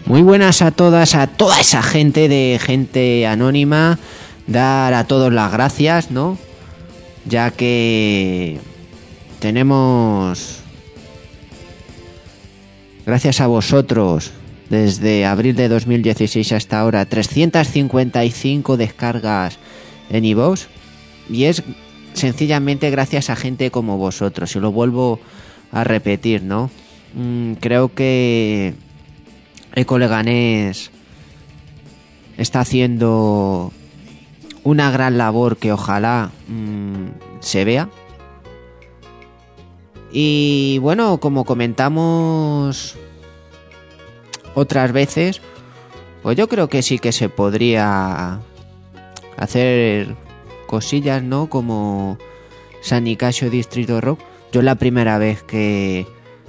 Muy buenas a todas, a toda esa gente de gente anónima. Dar a todos las gracias, ¿no? Ya que tenemos, gracias a vosotros, desde abril de 2016 hasta ahora, 355 descargas en iVoox. Y es sencillamente gracias a gente como vosotros. Y lo vuelvo a repetir, ¿no? Creo que Eco Leganés está haciendo una gran labor que ojalá se vea. Y bueno, como comentamos otras veces, pues yo creo que sí que se podría hacer cosillas, ¿no? Como San Nicasio Distrito Rock. Yo la primera vez que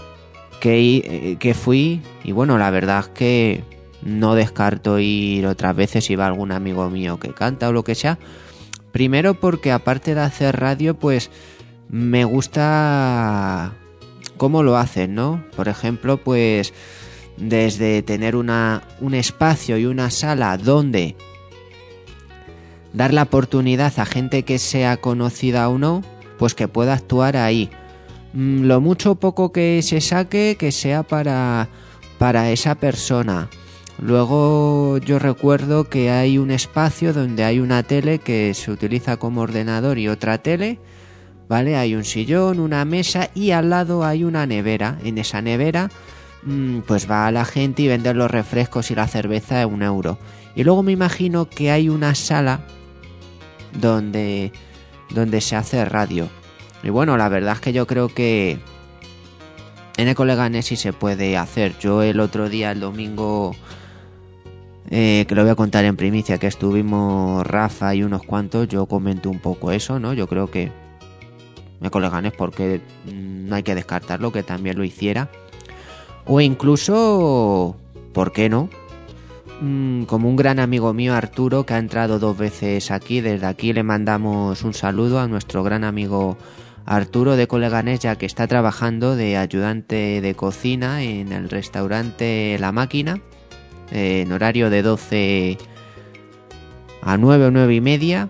fui, y bueno, la verdad es que no descarto ir otras veces si va algún amigo mío que canta o lo que sea. Primero porque aparte de hacer radio, pues me gusta cómo lo hacen, ¿no? Por ejemplo, pues desde tener un espacio y una sala donde dar la oportunidad a gente que sea conocida o no, pues que pueda actuar ahí. Lo mucho o poco que se saque, que sea para esa persona. Luego yo recuerdo que hay un espacio donde hay una tele que se utiliza como ordenador y otra tele, ¿vale? Hay un sillón, una mesa y al lado hay una nevera. En esa nevera pues va la gente y vende los refrescos y la cerveza a €1. Y luego me imagino que hay una sala donde se hace radio. Y bueno, la verdad es que yo creo que en Eco Leganés sí se puede hacer. Yo el otro día, el domingo, que lo voy a contar en primicia, que estuvimos Rafa y unos cuantos, yo comenté un poco eso, ¿no? Yo creo que Eco Leganés, porque no hay que descartarlo, que también lo hiciera. O incluso, ¿por qué no? Como un gran amigo mío, Arturo, que ha entrado 2 veces aquí. Desde aquí le mandamos un saludo a nuestro gran amigo Arturo de Eco Leganés, ya que está trabajando de ayudante de cocina en el restaurante La Máquina, en horario de 12 a 9 o 9 y media.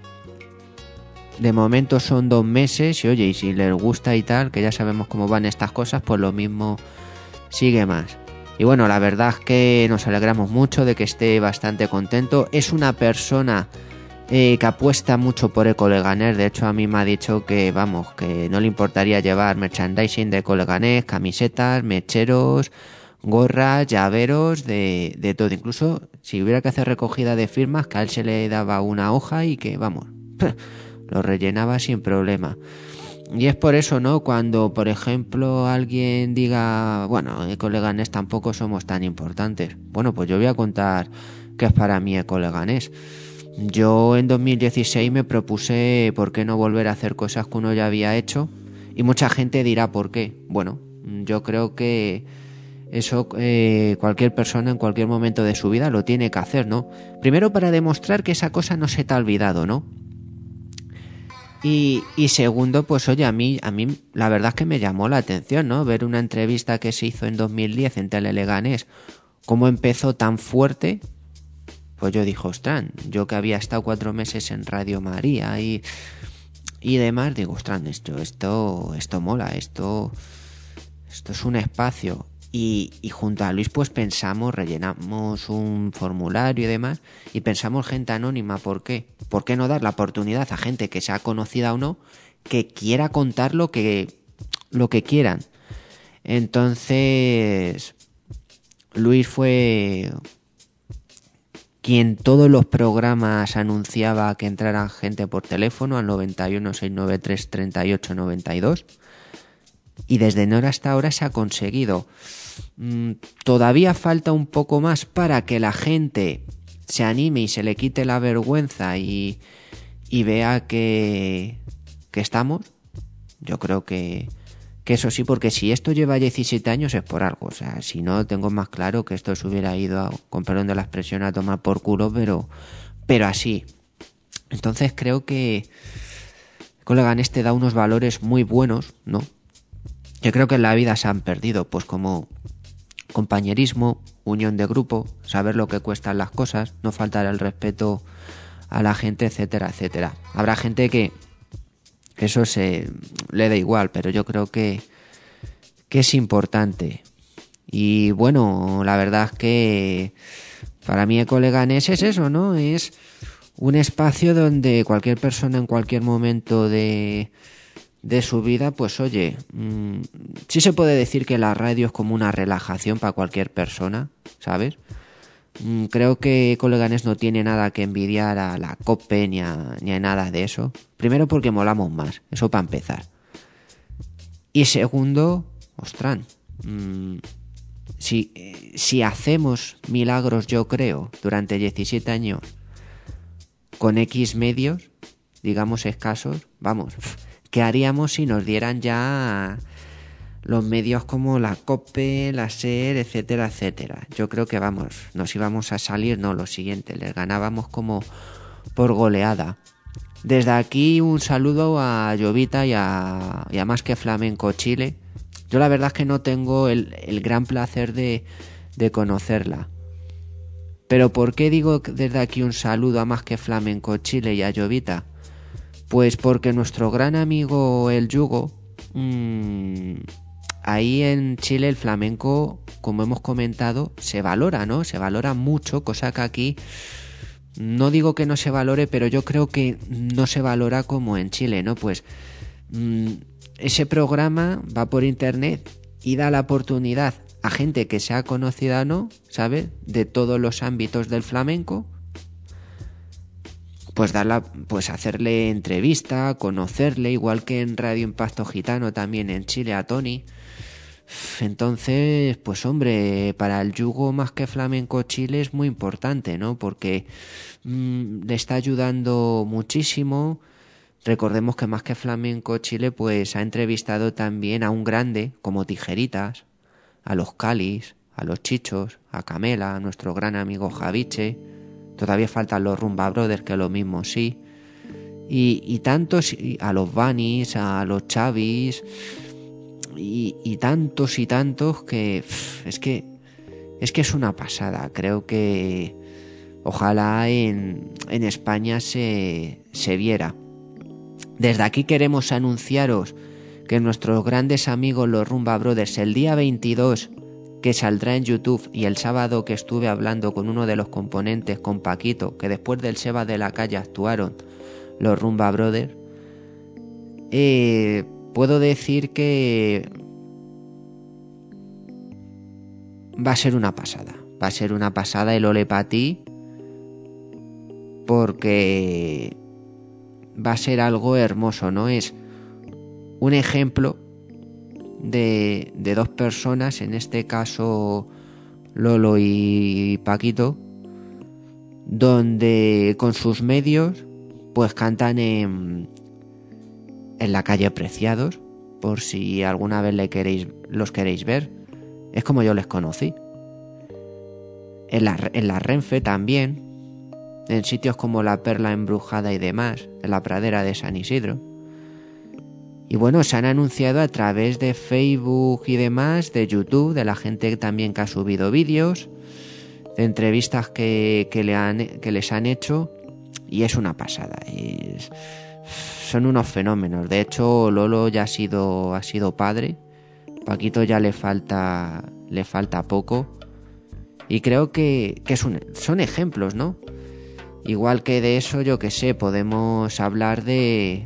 De momento son 2 meses y oye, y si les gusta y tal, que ya sabemos cómo van estas cosas, pues lo mismo sigue más. Y bueno, la verdad es que nos alegramos mucho de que esté bastante contento. Es una persona que apuesta mucho por Eco Leganés. De hecho, a mí me ha dicho que, vamos, que no le importaría llevar merchandising de Eco Leganés, camisetas, mecheros, gorras, llaveros, de todo. Incluso si hubiera que hacer recogida de firmas, que a él se le daba una hoja y que, vamos, lo rellenaba sin problema. Y es por eso, ¿no? Cuando, por ejemplo, alguien diga, bueno, Eco Leganés tampoco somos tan importantes. Bueno, pues yo voy a contar qué es para mí Eco Leganés. Yo en 2016 me propuse por qué no volver a hacer cosas que uno ya había hecho. Y mucha gente dirá por qué. Bueno, yo creo que eso cualquier persona en cualquier momento de su vida lo tiene que hacer, ¿no? Primero para demostrar que esa cosa no se te ha olvidado, ¿no? Y segundo, pues oye, a mí la verdad es que me llamó la atención, ¿no? Ver una entrevista que se hizo en 2010 en Tele Leganés, cómo empezó tan fuerte. Pues yo dije, ostras, yo que había estado 4 meses en Radio María y demás, digo, ostras, esto mola, esto es un espacio. Y junto a Luis pues pensamos, rellenamos un formulario y demás, y pensamos gente anónima. ¿Por qué? ¿Por qué no dar la oportunidad a gente que sea conocida o no, que quiera contar lo que quieran? Entonces Luis fue quien todos los programas anunciaba que entrara gente por teléfono al 91 693 38 92, y desde enero hasta ahora se ha conseguido. Todavía falta un poco más para que la gente se anime y se le quite la vergüenza y vea que estamos. Yo creo que eso sí, porque si esto lleva 17 años es por algo. O sea, si no, tengo más claro que esto se hubiera ido, con perdón de la expresión, a tomar por culo, pero así. Entonces creo que Eco Leganés te da unos valores muy buenos, ¿no? Yo creo que en la vida se han perdido, pues como compañerismo, unión de grupo, saber lo que cuestan las cosas, no faltar el respeto a la gente, etcétera, etcétera. Habrá gente que eso se le da igual, pero yo creo que es importante. Y bueno, la verdad es que para mí Ecoleganés es eso, ¿no? Es un espacio donde cualquier persona en cualquier momento de su vida, pues oye, sí se puede decir que la radio es como una relajación para cualquier persona, ¿sabes? Creo que Ecoleganés no tiene nada que envidiar a la COPE ni a nada de eso. Primero porque molamos más, eso para empezar. Y segundo, ostras, si hacemos milagros, yo creo, durante 17 años con X medios, digamos escasos, vamos, ¿qué haríamos si nos dieran ya los medios como la COPE, la SER, etcétera, etcétera? Yo creo que vamos, nos íbamos a salir, no, lo siguiente, les ganábamos como por goleada. Desde aquí un saludo a Jovita y a Más que Flamenco Chile. Yo la verdad es que no tengo el gran placer de conocerla. Pero ¿por qué digo desde aquí un saludo a Más que Flamenco Chile y a Jovita? Pues porque nuestro gran amigo El Yugo, ahí en Chile el flamenco, como hemos comentado, se valora, ¿no? Se valora mucho, cosa que aquí no digo que no se valore, pero yo creo que no se valora como en Chile, ¿no? Pues ese programa va por internet y da la oportunidad a gente que sea conocida, ¿no? ¿Sabes? De todos los ámbitos del flamenco. Pues hacerle entrevista, conocerle, igual que en Radio Impacto Gitano también en Chile a Tony. Entonces, pues hombre, para el Yugo Más que Flamenco Chile es muy importante, ¿no? Porque le está ayudando muchísimo. Recordemos que Más que Flamenco Chile pues ha entrevistado también a un grande como Tijeritas, a los Calis, a los Chichos, a Camela, a nuestro gran amigo Javiche. Todavía faltan los Rumba Brothers, que lo mismo sí. Y tantos, a los Vanis, a los Chavis, y tantos que es que es una pasada. Creo que ojalá en España se viera. Desde aquí queremos anunciaros que nuestros grandes amigos los Rumba Brothers, el día 22, que saldrá en YouTube, y el sábado que estuve hablando con uno de los componentes, con Paquito, que después del Seba de la Calle actuaron los Rumba Brothers, puedo decir que va a ser una pasada el ole pa' ti, porque va a ser algo hermoso, ¿no? Es un ejemplo de dos personas, en este caso Lolo y Paquito, donde con sus medios pues cantan en la calle Preciados, por si alguna vez los queréis ver. Es como yo les conocí. En la Renfe también, en sitios como la Perla Embrujada y demás, en la pradera de San Isidro. Y bueno, se han anunciado a través de Facebook y demás, de YouTube, de la gente también que ha subido vídeos, de entrevistas que les han hecho, y es una pasada. Son unos fenómenos. De hecho, Lolo ya ha sido padre, Paquito ya le falta poco, y creo que son ejemplos, ¿no? Igual que de eso, yo que sé, podemos hablar de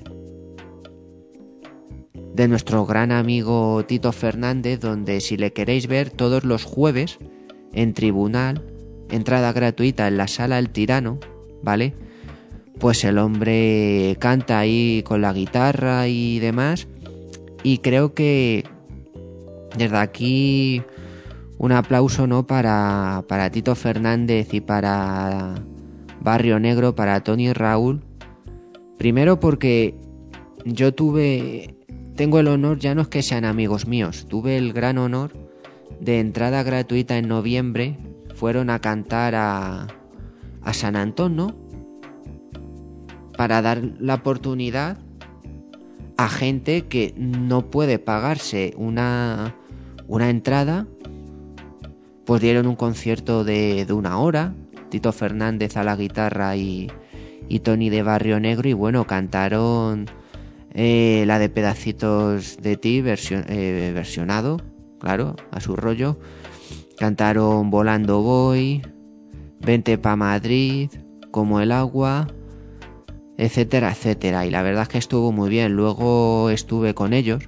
nuestro gran amigo Tito Fernández, donde si le queréis ver todos los jueves en Tribunal, entrada gratuita en la Sala El Tirano, ¿vale? Pues el hombre canta ahí con la guitarra y demás, y creo que desde aquí un aplauso, ¿no? para Tito Fernández y para Barrio Negro, para Tony y Raúl. Primero porque yo tengo el honor, ya no es que sean amigos míos, tuve el gran honor de entrada gratuita en noviembre, fueron a cantar a San Antón, ¿no? Para dar la oportunidad a gente que no puede pagarse una entrada, pues dieron un concierto de 1 hora, Tito Fernández a la guitarra y Tony de Barrio Negro, y bueno, cantaron la de Pedacitos de ti versionado, claro, a su rollo. Cantaron Volando Voy, Vente pa' Madrid, Como el agua, etcétera, etcétera. Y la verdad es que estuvo muy bien. Luego estuve con ellos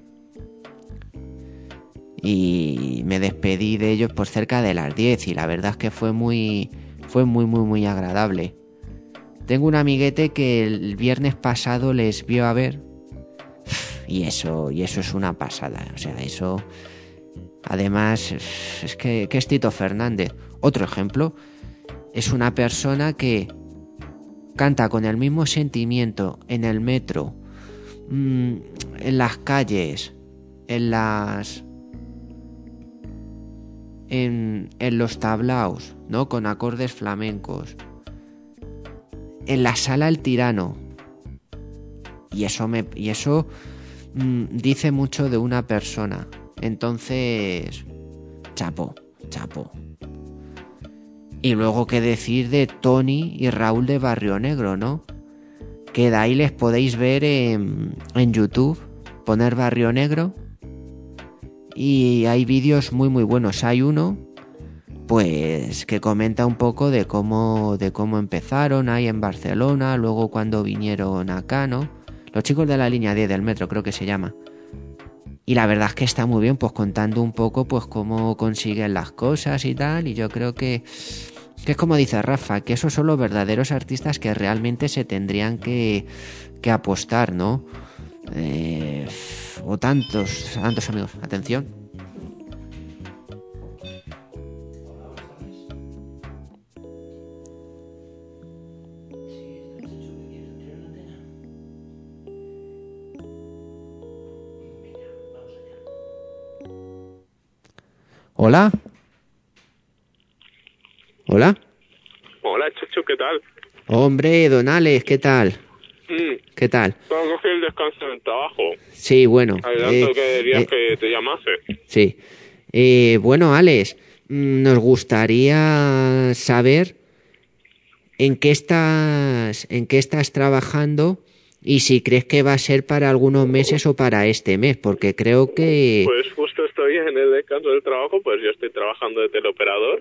y me despedí de ellos por cerca de las 10, y la verdad es que fue muy agradable. Tengo un amiguete que el viernes pasado les vio a ver y eso es una pasada. O sea, eso... Además, es que es Tito Fernández. Otro ejemplo, es una persona que canta con el mismo sentimiento en el metro, en las calles, en los tablaos, ¿no? Con acordes flamencos, en la sala El Tirano. Y eso dice mucho de una persona. Entonces, chapo. Y luego qué decir de Tony y Raúl de Barrio Negro, ¿no? Que de ahí les podéis ver en YouTube, poner Barrio Negro, y hay vídeos muy buenos. Hay uno, pues, que comenta un poco de cómo empezaron ahí en Barcelona, luego cuando vinieron acá, ¿no? Los chicos de la línea 10 del metro, creo que se llama. Y la verdad es que está muy bien, pues contando un poco pues cómo consiguen las cosas y tal. Y yo creo que es como dice Rafa, que esos son los verdaderos artistas que realmente se tendrían que apostar, ¿no? O tantos amigos. Atención. Hola. Hola. Hola, Chucho, ¿qué tal? Hombre, don Alex, ¿qué tal? ¿Qué tal? Tengo que coger el descanso en el trabajo. Sí, bueno. Adelanto que querías que te llamase. Sí. Bueno, Alex, nos gustaría saber en qué estás trabajando y si crees que va a ser para algunos meses o para este mes, porque creo que... Pues justo estoy en el descanso del trabajo, pues yo estoy trabajando de teleoperador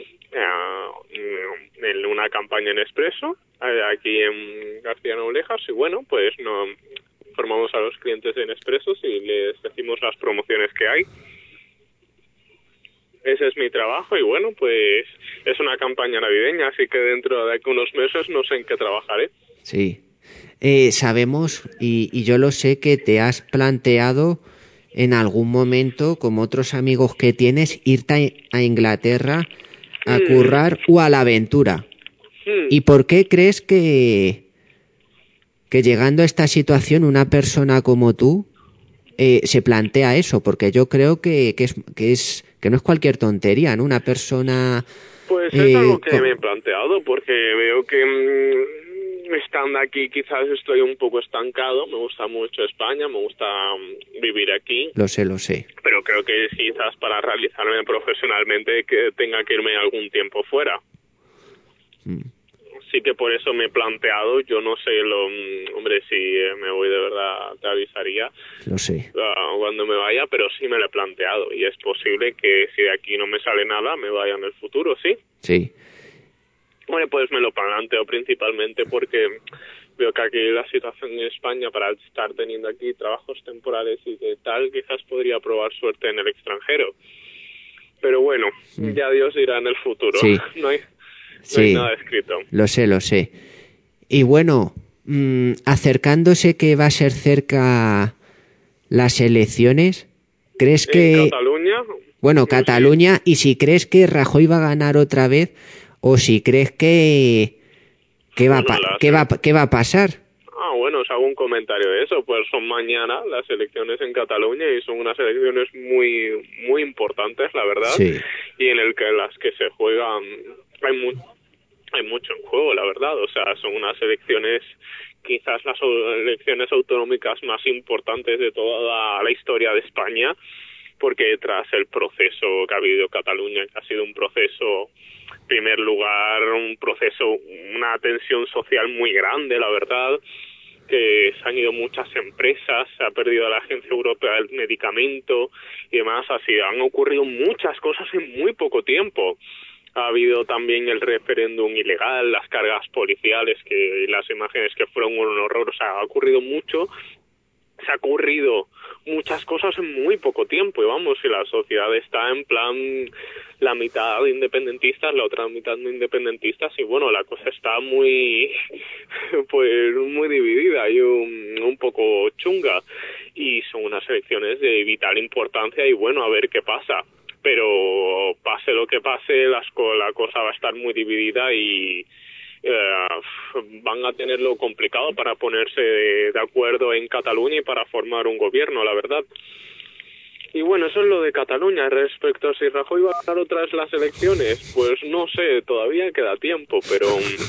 en una campaña en Expreso, aquí en García Noblejas, y bueno, pues formamos a los clientes en Expresos y les decimos las promociones que hay. Ese es mi trabajo y bueno, pues es una campaña navideña, así que dentro de unos meses no sé en qué trabajaré. Sí. Sabemos, y yo lo sé, que te has planteado en algún momento, como otros amigos que tienes, irte a Inglaterra a currar o a la aventura. ¿Y por qué crees que llegando a esta situación una persona como tú se plantea eso? Porque yo creo que no es cualquier tontería, ¿no? Una persona... Pues es algo que me he planteado, porque veo que estando aquí quizás estoy un poco estancado. Me gusta mucho España, me gusta vivir aquí. Lo sé. Pero creo que quizás para realizarme profesionalmente que tenga que irme algún tiempo fuera. Sí que por eso me he planteado, yo no sé, hombre, si me voy de verdad te avisaría. Lo sé. Cuando me vaya, pero sí me lo he planteado y es posible que si de aquí no me sale nada, me vaya en el futuro, ¿sí? Sí. Bueno, pues me lo planteo principalmente porque veo que aquí la situación en España, para estar teniendo aquí trabajos temporales y de tal, quizás podría probar suerte en el extranjero. Pero bueno, ya Dios dirá en el futuro. Sí. No hay nada escrito. Lo sé. Y bueno, acercándose que va a ser cerca las elecciones, ¿crees que... ¿En Cataluña? Bueno, Cataluña, y si crees que Rajoy va a ganar otra vez, o si crees que va a pasar. Bueno, os hago un comentario de eso. Pues son mañana las elecciones en Cataluña y son unas elecciones muy importantes, la verdad. Sí. Y en las que se juegan hay mucho en juego, la verdad. O sea, son unas elecciones, quizás las elecciones autonómicas más importantes de toda la historia de España. porque tras el proceso que ha habido en Cataluña, que ha sido un proceso, en primer lugar, una tensión social muy grande, la verdad, que se han ido muchas empresas, se ha perdido la Agencia Europea del Medicamento y demás, así han ocurrido muchas cosas en muy poco tiempo. Ha habido también el referéndum ilegal, las cargas policiales y las imágenes que fueron un horror, o sea, ha ocurrido mucho, se ha ocurrido muchas cosas en muy poco tiempo, y vamos, si la sociedad está en plan la mitad de independentistas, la otra mitad no independentistas, y bueno, la cosa está muy pues muy dividida y un poco chunga, y son unas elecciones de vital importancia, y bueno, a ver qué pasa. Pero pase lo que pase, la cosa va a estar muy dividida y van a tenerlo complicado para ponerse de acuerdo en Cataluña y para formar un gobierno, la verdad. Y bueno, eso es lo de Cataluña. Respecto a si Rajoy va a ganar otra vez las elecciones, pues no sé, todavía queda tiempo, pero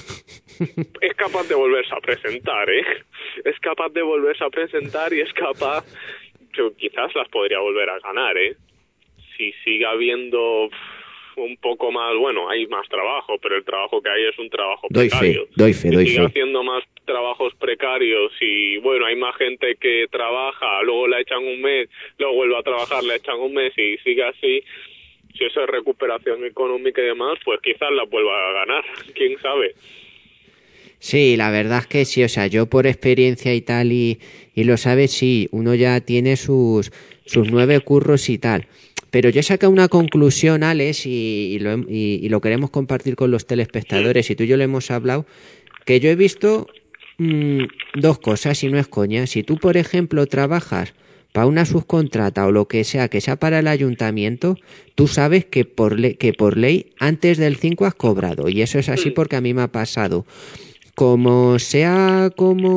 es capaz de volverse a presentar, ¿eh? Es capaz de volverse a presentar y es capaz, quizás las podría volver a ganar, ¿eh? Si sigue habiendo un poco más, bueno, hay más trabajo, pero el trabajo que hay es un trabajo precario. Doy fe. Sigue haciendo más trabajos precarios y, bueno, hay más gente que trabaja, luego la echan un mes, luego vuelve a trabajar, la echan un mes y sigue así. Si eso es recuperación económica y demás, pues quizás la vuelva a ganar, quién sabe. Sí, la verdad es que sí, o sea, yo por experiencia y tal, y lo sabes, sí, uno ya tiene sus 9 curros y tal. Pero yo he sacado una conclusión, Alex, y lo queremos compartir con los telespectadores, y tú y yo lo hemos hablado, que yo he visto 2 cosas, y no es coña. Si tú, por ejemplo, trabajas para una subcontrata o lo que sea para el ayuntamiento, tú sabes que por ley antes del 5 has cobrado, y eso es así porque a mí me ha pasado. Como sea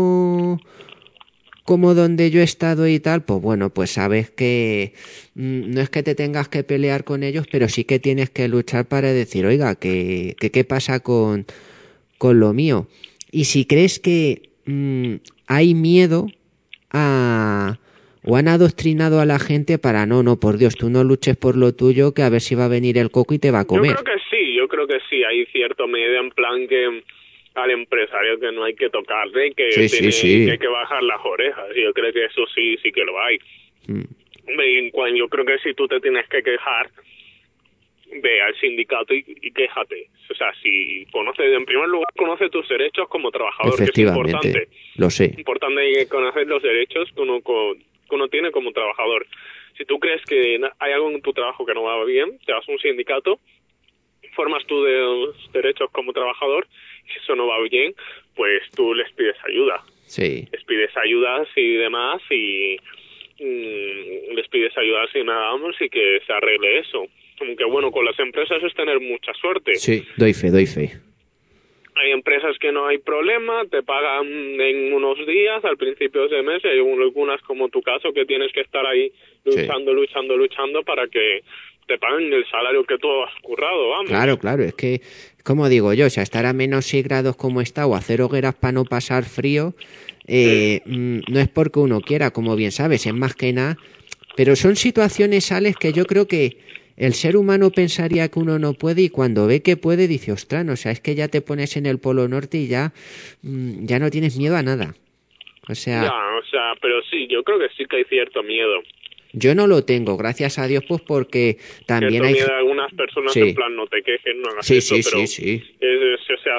como donde yo he estado y tal, pues bueno, pues sabes que no es que te tengas que pelear con ellos, pero sí que tienes que luchar para decir, oiga, que qué pasa con lo mío. Y si crees que hay miedo o han adoctrinado a la gente para no, por Dios, tú no luches por lo tuyo, que a ver si va a venir el coco y te va a comer. Yo creo que sí, hay cierto miedo en plan que al empresario que no hay que tocarle, que que hay que bajar las orejas. Yo creo que eso sí que lo hay. Yo creo que si tú te tienes que quejar, ve al sindicato y quéjate. O sea, si conoces, en primer lugar, conoce tus derechos como trabajador, que es importante. Lo sé. Es importante conocer los derechos que uno tiene como trabajador. Si tú crees que hay algo en tu trabajo que no va bien, te vas a un sindicato, formas tus derechos como trabajador. Si eso no va bien, pues tú les pides ayuda. Sí. Les pides ayudas y demás, y les pides ayudas y nada más, y que se arregle eso. Aunque bueno, con las empresas es tener mucha suerte. Sí, doy fe. Hay empresas que no hay problema, te pagan en unos días, al principio de mes, y hay algunas como tu caso que tienes que estar ahí luchando para que te paguen el salario que tú has currado, vamos. Claro, es que, como digo yo, o sea, estar a menos 6 grados como está o hacer hogueras para no pasar frío, no es porque uno quiera, como bien sabes, es más que nada, pero son situaciones, Alex, que yo creo que el ser humano pensaría que uno no puede, y cuando ve que puede dice, ostras, o sea, es que ya te pones en el Polo Norte y ya no tienes miedo a nada. O sea, pero sí, yo creo que sí que hay cierto miedo. Yo no lo tengo, gracias a Dios, pues porque también hay... miedo a algunas personas, en plan, no te quejes, no hagas eso, pero sí. O sea,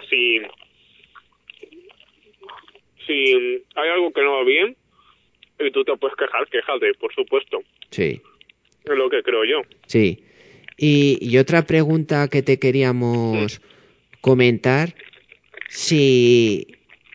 si hay algo que no va bien y tú te puedes quejar, quéjate, por supuesto. Sí. Es lo que creo yo. Sí. Y otra pregunta que te queríamos comentar, si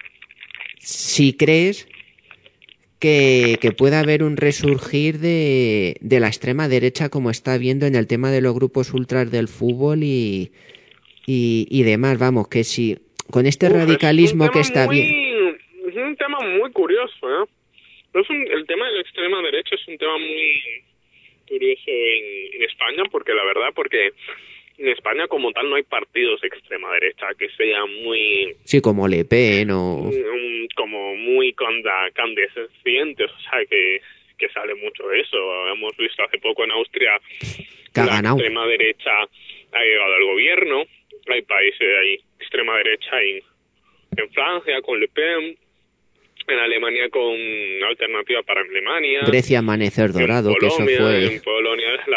crees que pueda haber un resurgir de la extrema derecha, como está habiendo en el tema de los grupos ultras del fútbol y demás, vamos, que si con este radicalismo que está bien... Es un tema muy curioso, ¿eh? El tema de la extrema derecha es un tema muy curioso en España, porque en España como tal no hay partidos de extrema derecha que sean muy... Sí, como Le Pen o... como muy condescendientes, o sea, que que sale mucho de eso. Hemos visto hace poco en Austria que la extrema derecha ha llegado al gobierno. Hay países, hay extrema derecha en Francia con Le Pen, en Alemania con Alternativa para Alemania. Grecia, Amanecer Dorado, que eso fue... En Polonia es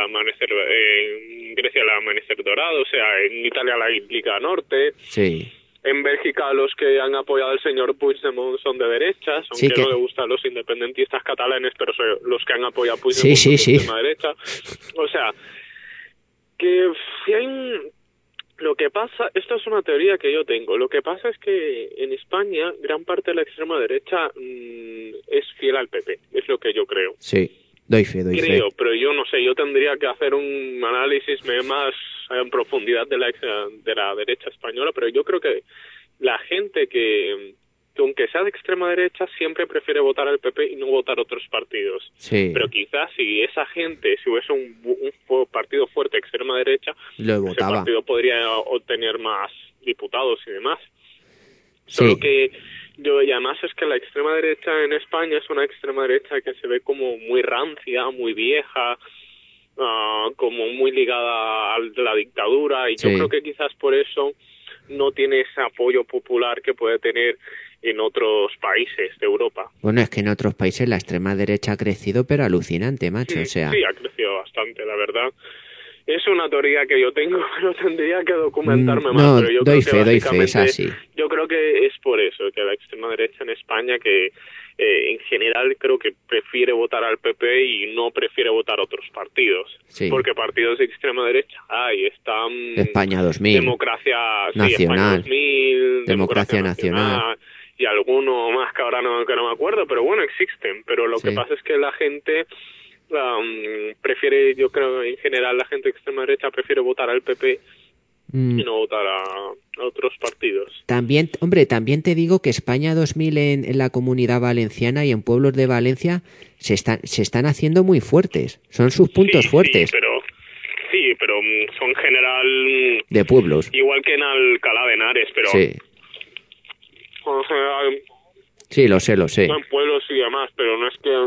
en Grecia el Amanecer Dorado, o sea, en Italia la Liga Norte. Sí. En Bélgica los que han apoyado al señor Puigdemont son de derechas, aunque sí, no le gustan los independentistas catalanes, pero son los que han apoyado a Puigdemont son de extrema derecha. O sea, que si hay lo que pasa, esto es una teoría que yo tengo, lo que pasa es que en España gran parte de la extrema derecha es fiel al PP, es lo que yo creo. Sí, doy fe. Pero yo no sé, yo tendría que hacer un análisis más en profundidad de la derecha española, pero yo creo que la gente que aunque sea de extrema derecha siempre prefiere votar al PP y no votar a otros partidos. Sí. Pero quizás si esa gente, si hubiese un partido fuerte de extrema derecha, ese partido podría obtener más diputados y demás. Sí. Solo que y además es que la extrema derecha en España es una extrema derecha que se ve como muy rancia, muy vieja, como muy ligada a la dictadura, y yo creo que quizás por eso no tiene ese apoyo popular que puede tener en otros países de Europa. Bueno, es que en otros países la extrema derecha ha crecido, pero alucinante, macho, o sea... Sí, ha crecido bastante, la verdad. Es una teoría que yo tengo, pero tendría que documentarme más. Pero yo doy creo fe, es así. Yo creo que es por eso, que la extrema derecha en España, que en general creo que prefiere votar al PP y no prefiere votar a otros partidos. Sí. Porque partidos de extrema derecha están... España 2000. Democracia Nacional. España 2000. Democracia Nacional. Y alguno más que ahora no me acuerdo, pero bueno, existen. Pero lo que pasa es que la gente prefiere, yo creo en general la gente de extrema derecha prefiere votar al PP y no votar a otros partidos. También te digo que España 2000 en la Comunidad Valenciana y en pueblos de Valencia se están haciendo muy fuertes. Son sus puntos fuertes. Sí, pero son en general... de pueblos. Igual que en Alcalá de Henares, pero... Sí. O sea, sí, lo sé. En pueblos y demás, pero no es que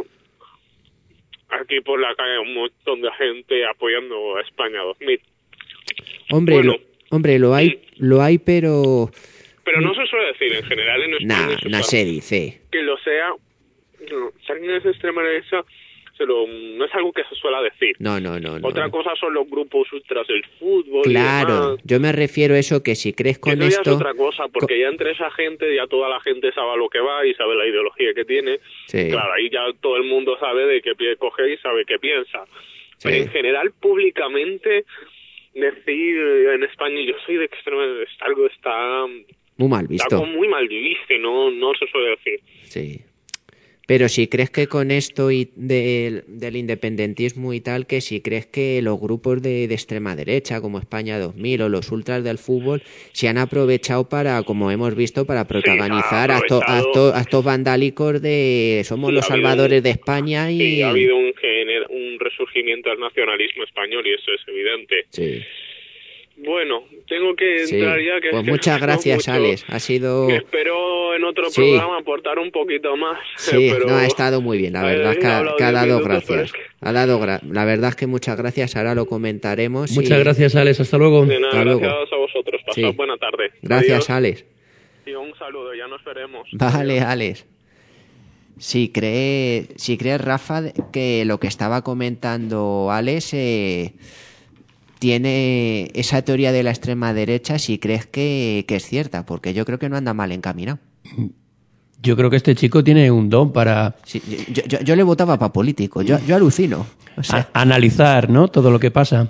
aquí por la calle hay un montón de gente apoyando a España 2000. Hombre, bueno, lo hay, pero... Pero no se suele decir en general en España. No se dice. Que lo sea, si alguien es de extrema derecha, no es algo que se suele decir. No. Otra cosa son los grupos ultras del fútbol. Claro, yo me refiero a eso, que si crees con eso esto... ya es otra cosa, porque ya entre esa gente, ya toda la gente sabe a lo que va y sabe la ideología que tiene. Sí. Claro, ahí ya todo el mundo sabe de qué pie coge y sabe qué piensa. Sí. Pero en general, públicamente, decir en España yo soy de extrema derecha, algo está... muy mal visto. Está muy mal visto, no se suele decir. Sí. Pero si crees que con esto y del independentismo y tal, que si crees que los grupos de extrema derecha, como España 2000 o los ultras del fútbol, se han aprovechado para, como hemos visto, para protagonizar actos vandálicos de somos los salvadores de España y... Sí, ha habido un resurgimiento del nacionalismo español y eso es evidente. Sí. Bueno, tengo que entrar ya. Pues muchas gracias, Alex. Ha sido... Espero en otro programa aportar un poquito más. Sí, pero... ha estado muy bien. La verdad es que ha dado gracias. La verdad es que muchas gracias. Ahora lo comentaremos. Muchas gracias, Alex. Hasta luego. De nada, Hasta gracias luego. a vosotros. Pasad buena tarde. Gracias, Adiós. Alex. Y un saludo. Ya nos veremos. Vale, Adiós. Alex. Si crees, Rafa, que lo que estaba comentando Alex... tiene esa teoría de la extrema derecha, si crees que es cierta, porque yo creo que no anda mal encaminado. Yo creo que este chico tiene un don para... Sí, yo le votaba para político, yo alucino. O sea... analizar, ¿no?, todo lo que pasa.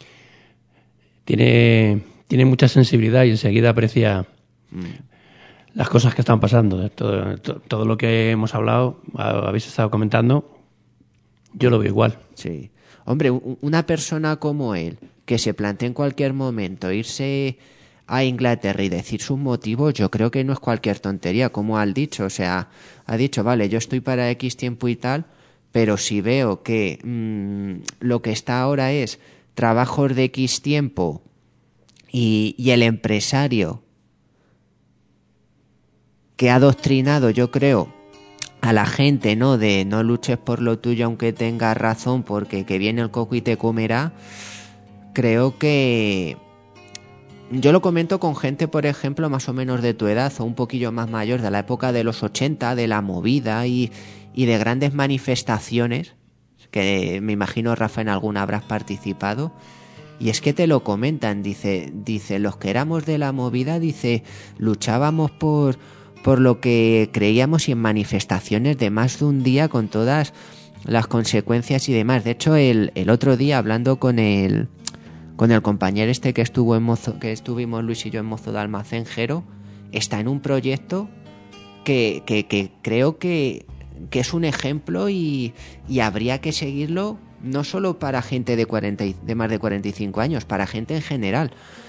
Tiene mucha sensibilidad y enseguida aprecia las cosas que están pasando. Todo lo que hemos hablado, habéis estado comentando, yo lo veo igual. Sí. Hombre, una persona como él, que se plantea en cualquier momento irse a Inglaterra y decir sus motivos, yo creo que no es cualquier tontería, como ha dicho. O sea, ha dicho, vale, yo estoy para X tiempo y tal, pero si veo que lo que está ahora es trabajos de X tiempo y el empresario que ha adoctrinado, yo creo, a la gente, ¿no? De no luches por lo tuyo aunque tengas razón, porque que viene el coco y te comerá. Creo que yo lo comento con gente, por ejemplo, más o menos de tu edad o un poquillo más mayor, de la época de los 80, de la movida y de grandes manifestaciones, que me imagino, Rafa, en alguna habrás participado. Y es que te lo comentan, dice, los que éramos de la movida, dice, luchábamos por lo que creíamos y en manifestaciones de más de un día con todas las consecuencias y demás. De hecho, el otro día, hablando con el compañero este que estuvimos Luis y yo en Mozo de Almacén, Jero, está en un proyecto que creo que es un ejemplo y habría que seguirlo, no solo para gente de más de 45 años, para gente en general.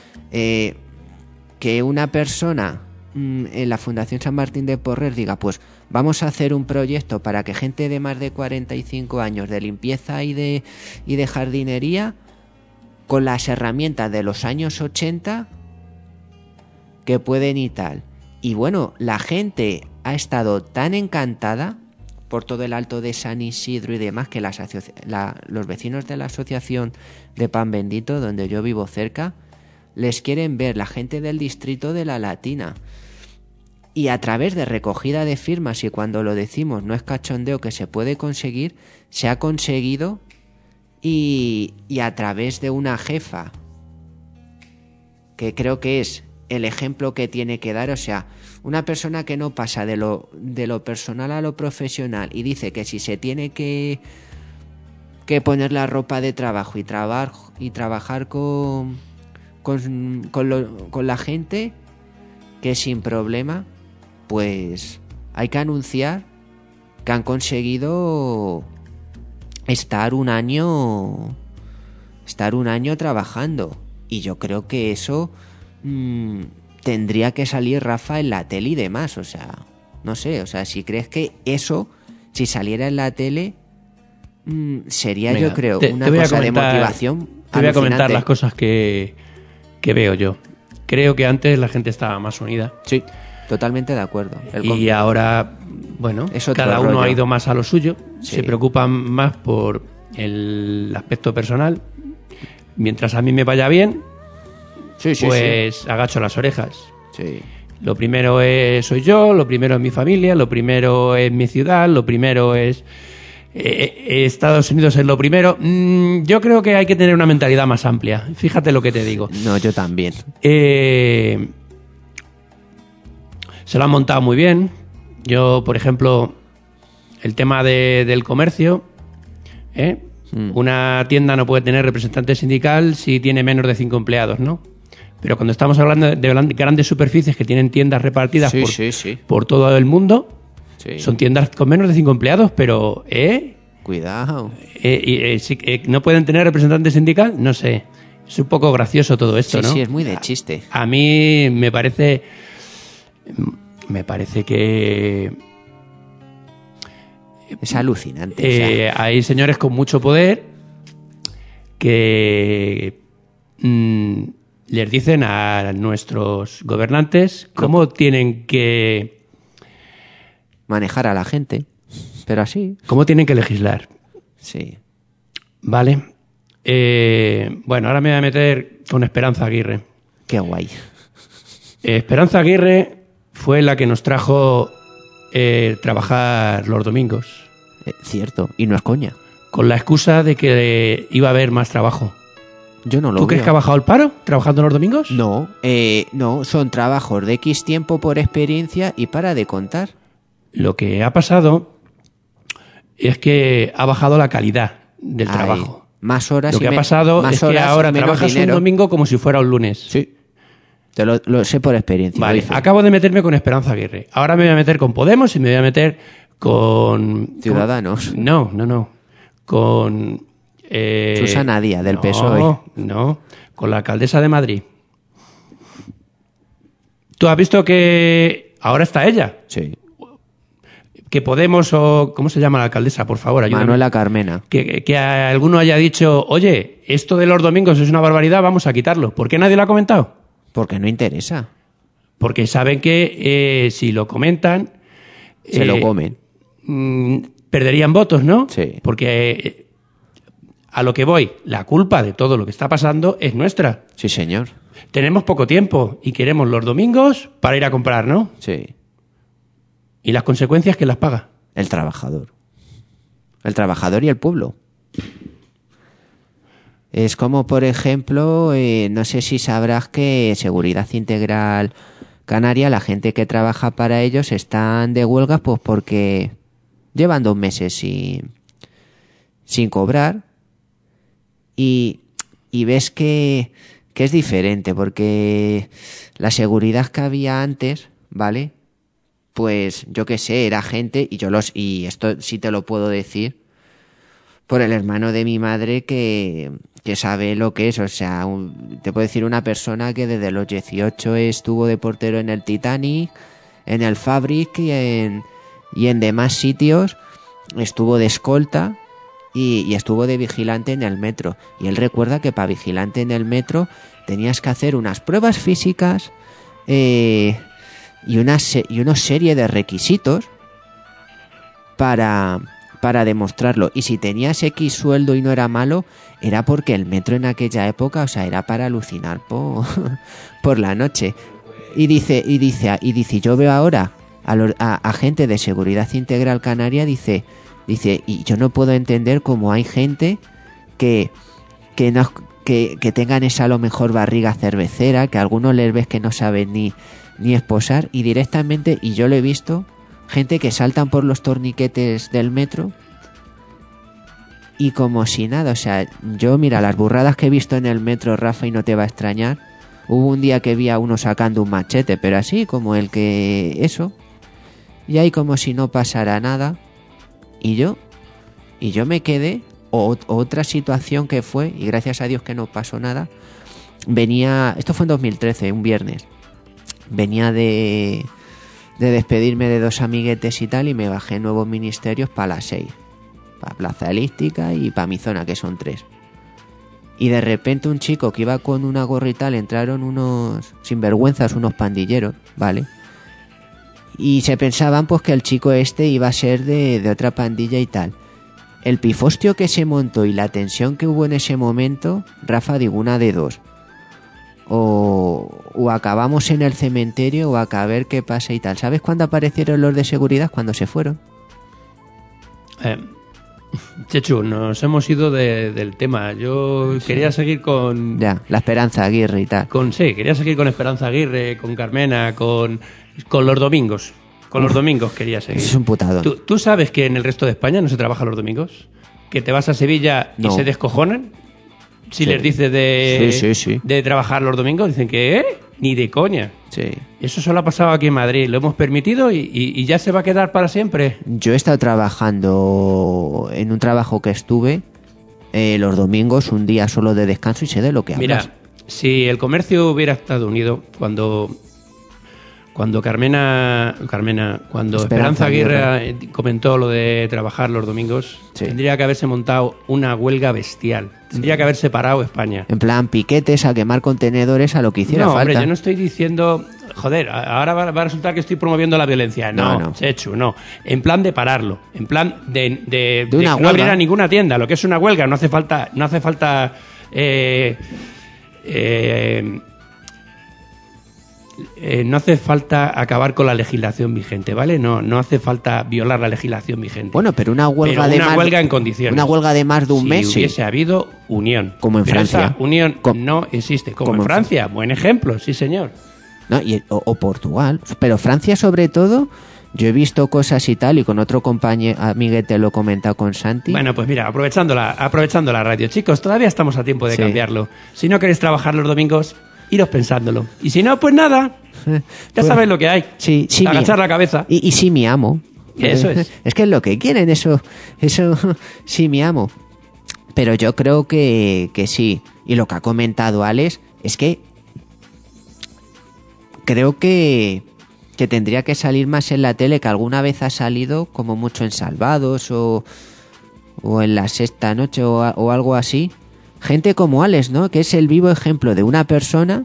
Que una persona en la Fundación San Martín de Porres diga, pues vamos a hacer un proyecto para que gente de más de 45 años de limpieza y de jardinería, con las herramientas de los años 80 que pueden y tal. Y bueno, la gente ha estado tan encantada por todo el Alto de San Isidro y demás, que los vecinos de la Asociación de Pan Bendito, donde yo vivo cerca, les quieren ver, la gente del distrito de la Latina. Y a través de recogida de firmas, y cuando lo decimos no es cachondeo, que se puede conseguir, se ha conseguido, y a través de una jefa, que creo que es el ejemplo que tiene que dar. O sea, una persona que no pasa de lo personal a lo profesional y dice que si se tiene que poner la ropa de trabajo y trabajar con la gente, que sin problema, pues hay que anunciar que han conseguido estar un año trabajando. Y yo creo que eso tendría que salir, Rafa, en la tele y demás. O sea, no sé, o sea, si crees que eso, si saliera en la tele, sería, venga, yo creo, una cosa de motivación. Te voy a comentar las cosas que veo yo. Creo que antes la gente estaba más unida. Sí, totalmente de acuerdo. Y ahora, bueno, cada uno ha ido más a lo suyo. Sí. Se preocupan más por el aspecto personal. Mientras a mí me vaya bien, pues agacho las orejas. Sí. Lo primero soy yo, lo primero es mi familia, lo primero es mi ciudad, lo primero es Estados Unidos, es lo primero. Yo creo que hay que tener una mentalidad más amplia. Fíjate lo que te digo. No, yo también. Se lo han montado muy bien. Yo, por ejemplo, el tema del comercio, una tienda no puede tener representante sindical si tiene menos de 5 empleados, ¿no? Pero cuando estamos hablando de grandes superficies que tienen tiendas repartidas por todo el mundo, son tiendas con menos de 5 empleados, pero cuidado. ¿No pueden tener representante sindical? No sé. Es un poco gracioso todo esto, ¿no? Sí, es muy de chiste. A mí me parece que es alucinante. O sea, hay señores con mucho poder que les dicen a nuestros gobernantes cómo tienen que manejar a la gente, pero así. Cómo tienen que legislar. Sí. Vale. Bueno, ahora me voy a meter con Esperanza Aguirre. Qué guay. Esperanza Aguirre fue la que nos trajo trabajar los domingos. Cierto, y no es coña. Con la excusa de que iba a haber más trabajo. Yo no lo veo. ¿Tú crees que ha bajado el paro trabajando los domingos? No, no, son trabajos de X tiempo por experiencia y para de contar. Lo que ha pasado es que ha bajado la calidad del trabajo. Más horas. Lo que ha pasado es que ahora trabajas dinero. Un domingo como si fuera un lunes. Sí. Te lo sé por experiencia. Vale, acabo de meterme con Esperanza Aguirre. Ahora me voy a meter con Podemos y me voy a meter con... Ciudadanos. No. Con... Susana Díaz, del PSOE. No, con la alcaldesa de Madrid. ¿Tú has visto que ahora está ella? Sí. Que Podemos o... ¿Cómo se llama la alcaldesa? Por favor, ayúdame. Manuela Carmena. Que alguno haya dicho, oye, esto de los domingos es una barbaridad, vamos a quitarlo. ¿Por qué nadie lo ha comentado? Porque no interesa. Porque saben que si lo comentan... Se lo comen. perderían votos, ¿no? Sí. Porque a lo que voy, la culpa de todo lo que está pasando es nuestra. Sí, señor. Tenemos poco tiempo y queremos los domingos para ir a comprar, ¿no? Sí. ¿Y las consecuencias quién las paga? El trabajador. El trabajador y el pueblo. Es como, por ejemplo, no sé si sabrás que Seguridad Integral Canaria, la gente que trabaja para ellos están de huelga pues porque llevan 2 meses sin cobrar y ves que es diferente porque la seguridad que había antes, ¿vale? Pues yo qué sé, era gente y esto sí te lo puedo decir por el hermano de mi madre que sabe lo que es, o sea, te puedo decir una persona que desde los 18 estuvo de portero en el Titanic, en el Fabric y en demás sitios, estuvo de escolta y estuvo de vigilante en el metro. Y él recuerda que para vigilante en el metro tenías que hacer unas pruebas físicas y una serie de requisitos para demostrarlo. Y si tenías X sueldo y no era malo, era porque el metro en aquella época, o sea, era para alucinar por la noche. Y dice, yo veo ahora a gente de Seguridad Integral Canaria, dice, y yo no puedo entender cómo hay gente que tengan esa a lo mejor barriga cervecera, que a algunos les ves que no saben ni esposar, y directamente, y yo lo he visto, gente que saltan por los torniquetes del metro y como si nada, o sea, yo mira, las burradas que he visto en el metro, Rafa, y no te va a extrañar, hubo un día que vi a uno sacando un machete, pero así como el que eso, y ahí como si no pasara nada, y yo me quedé, otra situación que fue, y gracias a Dios que no pasó nada, esto fue en 2013, un viernes, venía de despedirme de 2 amiguetes y tal, y me bajé en Nuevos Ministerios para las 6, para Plaza Elíptica y para mi zona, que son 3. Y de repente un chico que iba con una gorra y tal, entraron unos sinvergüenzas, unos pandilleros, ¿vale? Y se pensaban pues que el chico este iba a ser de otra pandilla y tal. El pifostio que se montó y la tensión que hubo en ese momento, Rafa, digo, una de dos. O acabamos en el cementerio o a ver qué pasa y tal. ¿Sabes cuándo aparecieron los de seguridad? Cuando se fueron. Chechu, nos hemos ido del tema. Yo quería seguir con... Ya, la Esperanza Aguirre y tal. Quería seguir con Esperanza Aguirre, con Carmena, con los domingos. Con los domingos quería seguir. Es un putado. ¿Tú sabes que en el resto de España no se trabaja los domingos? ¿Que te vas a Sevilla y se descojonan? Si les dices de trabajar los domingos, dicen que ni de coña. Sí. Eso solo ha pasado aquí en Madrid. Lo hemos permitido y ya se va a quedar para siempre. Yo he estado trabajando en un trabajo que estuve los domingos, un día solo de descanso, y sé de lo que hablas. Mira, si el comercio hubiera estado unido cuando Esperanza Aguirre comentó lo de trabajar los domingos, tendría que haberse montado una huelga bestial. Tendría que haberse parado España. En plan, piquetes, a quemar contenedores, a lo que hiciera falta. No, hombre, yo no estoy diciendo... Joder, ahora va a resultar que estoy promoviendo la violencia. No. Chechu, no. En plan de pararlo. En plan de que no abriera ninguna tienda. Lo que es una huelga, no hace falta... No hace falta acabar con la legislación vigente, ¿vale? No hace falta violar la legislación vigente. Bueno, pero una huelga en condiciones. Una huelga de más de un mes, si hubiese habido unión. Como en Francia. Esa unión no existe. Como en Francia. Buen ejemplo, sí, señor. No, o Portugal. Pero Francia, sobre todo, yo he visto cosas y tal, y con otro compañero, amiguete, lo he comentado con Santi. Bueno, pues mira, aprovechando la radio. Chicos, todavía estamos a tiempo de cambiarlo. Si no queréis trabajar los domingos, iros pensándolo. Y si no, pues nada. Ya sabéis lo que hay. Sí, agachar la cabeza. Y sí, mi amo. Eso es. Es que es lo que quieren, eso sí, mi amo. Pero yo creo que sí. Y lo que ha comentado Alex es que creo que tendría que salir más en la tele, que alguna vez ha salido como mucho en Salvados o en La Sexta Noche o algo así. Gente como Alex, ¿no? Que es el vivo ejemplo de una persona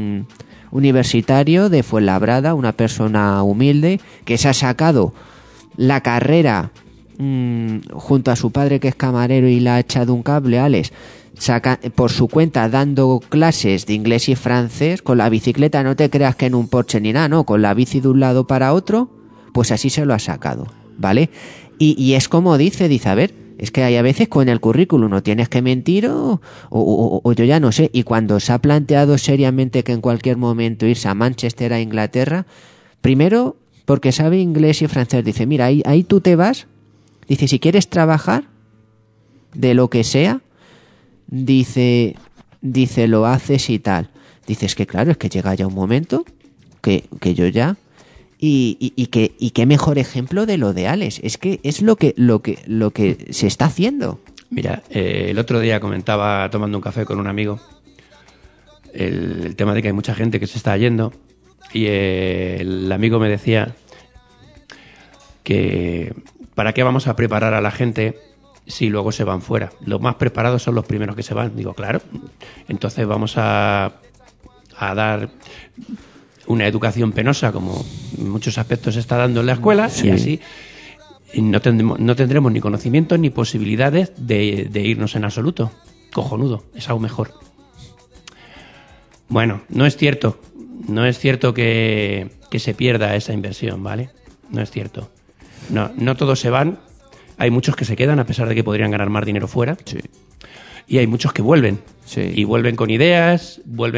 universitario de Fuenlabrada, una persona humilde que se ha sacado la carrera junto a su padre que es camarero y le ha echado un cable, Alex, saca por su cuenta dando clases de inglés y francés con la bicicleta, no te creas que en un Porsche ni nada, no, con la bici de un lado para otro, pues así se lo ha sacado, ¿vale? Y es como dice, a ver, es que hay a veces con el currículum no tienes que mentir o yo ya no sé, y cuando se ha planteado seriamente que en cualquier momento irse a Manchester, a Inglaterra, primero porque sabe inglés y francés, dice, mira, ahí tú te vas, dice, si quieres trabajar de lo que sea, dice lo haces y tal. Dices que claro, es que llega ya un momento que yo ya y qué mejor ejemplo de lo de Alex, es que es lo que se está haciendo. Mira, el otro día comentaba tomando un café con un amigo el tema de que hay mucha gente que se está yendo y el amigo me decía que ¿para qué vamos a preparar a la gente si luego se van fuera? Los más preparados son los primeros que se van. Digo, claro, entonces vamos a dar una educación penosa como en muchos aspectos se está dando en la escuela, sí. Y así no tendremos ni conocimientos ni posibilidades de irnos en absoluto. Cojonudo, es aún mejor. Bueno, no es cierto que se pierda esa inversión, ¿vale? No es cierto. No todos se van. Hay muchos que se quedan a pesar de que podrían ganar más dinero fuera. Sí. Y hay muchos que vuelven. Sí. Y vuelven con ideas,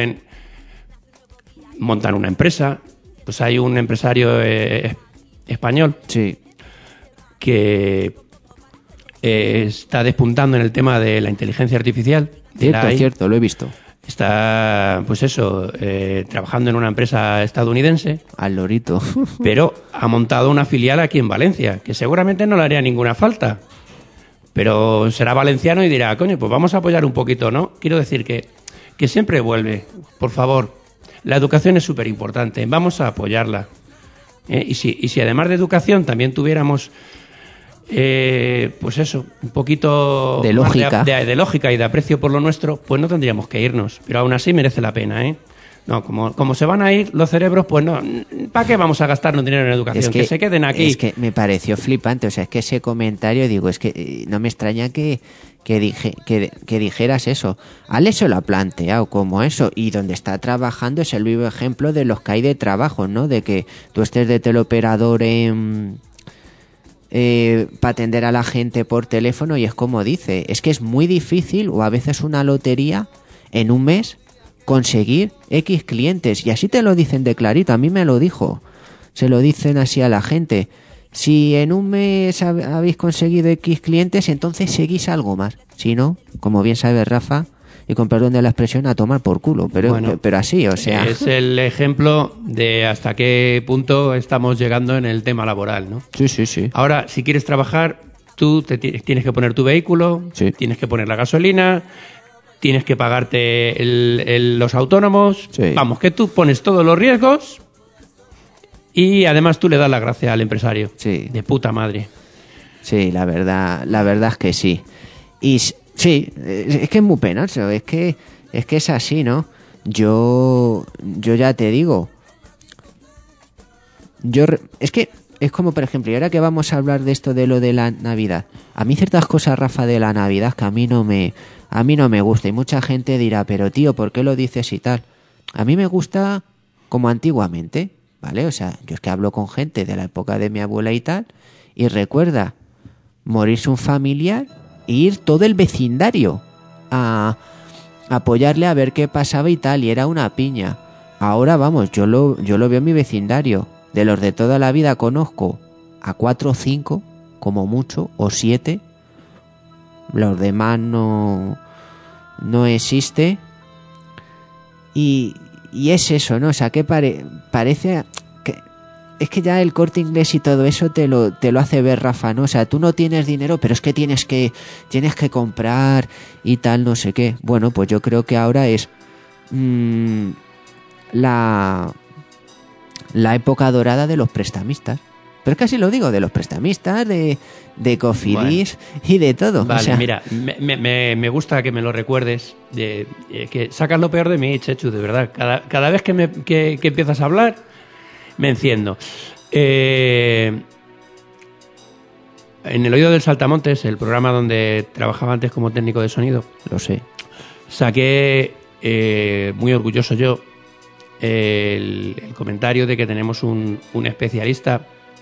montan una empresa. Pues hay un empresario español, sí, que está despuntando en el tema de la inteligencia artificial. Cierto, lo he visto. Está, pues eso, trabajando en una empresa estadounidense. Al lorito. Pero ha montado una filial aquí en Valencia, que seguramente no le haría ninguna falta. Pero será valenciano y dirá, coño, pues vamos a apoyar un poquito, ¿no? Quiero decir que siempre vuelve, por favor. La educación es súper importante, vamos a apoyarla. Y si además de educación también tuviéramos, pues eso, un poquito de lógica. De lógica y de aprecio por lo nuestro, pues no tendríamos que irnos. Pero aún así merece la pena, ¿eh? No, como se van a ir los cerebros, pues no. ¿Para qué vamos a gastarnos dinero en educación? Es que se queden aquí. Es que me pareció flipante. O sea, es que ese comentario, digo, es que no me extraña que dijeras eso. Alex se lo ha planteado como eso. Y donde está trabajando es el vivo ejemplo de los que hay de trabajo, ¿no? De que tú estés de teleoperador para atender a la gente por teléfono y es como dice. Es que es muy difícil o a veces una lotería en un mes conseguir X clientes, y así te lo dicen de clarito, a mí me lo dijo, se lo dicen así a la gente, si en un mes habéis conseguido X clientes, entonces seguís algo más, si no, como bien sabe Rafa, y con perdón de la expresión, a tomar por culo, pero así, o sea... Es el ejemplo de hasta qué punto estamos llegando en el tema laboral, ¿no? Sí. Ahora, si quieres trabajar, tú tienes que poner tu vehículo, sí, tienes que poner la gasolina, tienes que pagarte los autónomos. Sí. Vamos, que tú pones todos los riesgos y además tú le das la gracia al empresario. Sí. De puta madre. Sí, la verdad es que sí. Y sí, es que es muy penoso, es que es así, ¿no? Yo ya te digo. Es que es como, por ejemplo, y ahora que vamos a hablar de esto de lo de la Navidad. A mí ciertas cosas, Rafa, de la Navidad que a mí no me gusta, y mucha gente dirá, pero tío, ¿por qué lo dices y tal? A mí me gusta como antiguamente, ¿vale? O sea, yo es que hablo con gente de la época de mi abuela y tal, y recuerda morirse un familiar e ir todo el vecindario a apoyarle a ver qué pasaba y tal, y era una piña. Ahora, vamos, yo lo veo en mi vecindario. De los de toda la vida conozco a 4 o 5, como mucho, o 7. Los demás no existe. Y es eso, ¿no? O sea, que parece que es que ya el Corte Inglés y todo eso te lo hace ver, Rafa, ¿no? O sea, tú no tienes dinero, pero es que tienes que comprar y tal, no sé qué. Bueno, pues yo creo que ahora es la época dorada de los prestamistas. Pero es que así lo digo, de los prestamistas, de Cofidis, bueno, y de todo. Vale, o sea, mira, me gusta que me lo recuerdes, que sacas lo peor de mí, Chechu, de verdad. Cada vez que empiezas a hablar, me enciendo. en El Oído del Saltamontes, el programa donde trabajaba antes como técnico de sonido, lo sé, saqué, muy orgulloso yo, el comentario de que tenemos un especialista,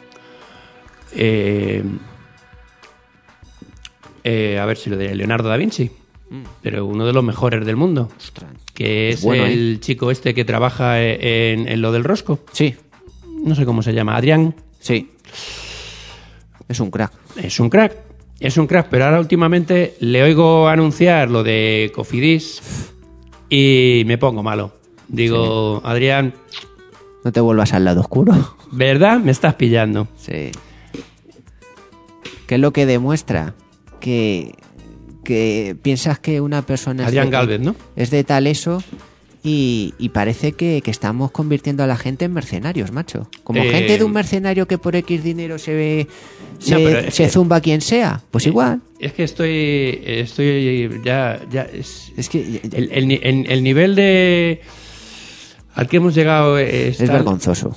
a ver si lo diré, Leonardo da Vinci, pero uno de los mejores del mundo. Ostras, que es bueno, el chico este que trabaja en lo del rosco. Sí. No sé cómo se llama, Adrián. Sí. Es un crack. Es un crack, pero ahora últimamente le oigo anunciar lo de Cofidis y me pongo malo. Digo, sí. Adrián... No te vuelvas al lado oscuro. ¿Verdad? Me estás pillando. Sí. ¿Qué es lo que demuestra? Que piensas que una persona... Adrián Galvez, ¿no? Es de tal eso... Y parece que estamos convirtiendo a la gente en mercenarios, macho. Como gente de un mercenario que por X dinero se zumba a quien sea. Pues igual. Es que estoy ya es que el nivel de al que hemos llegado es vergonzoso.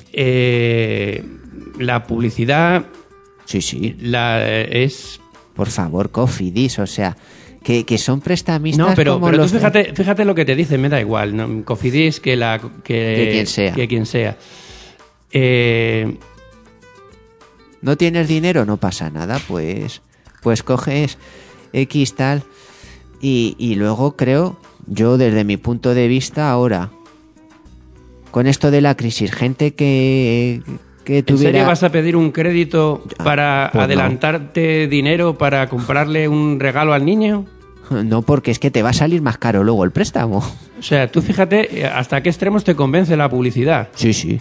La publicidad. Sí. Es... Por favor, Cofidis, o sea... Que son prestamistas. No, pero como tú los fíjate lo que te dicen, me da igual, ¿no? Cofidis que quien sea. No tienes dinero, no pasa nada, pues coges X tal y luego creo, yo desde mi punto de vista ahora, con esto de la crisis, gente que tuviera... ¿En serio vas a pedir un crédito para pues adelantarte dinero para comprarle un regalo al niño? No, porque es que te va a salir más caro luego el préstamo. O sea, tú fíjate hasta qué extremos te convence la publicidad. Sí.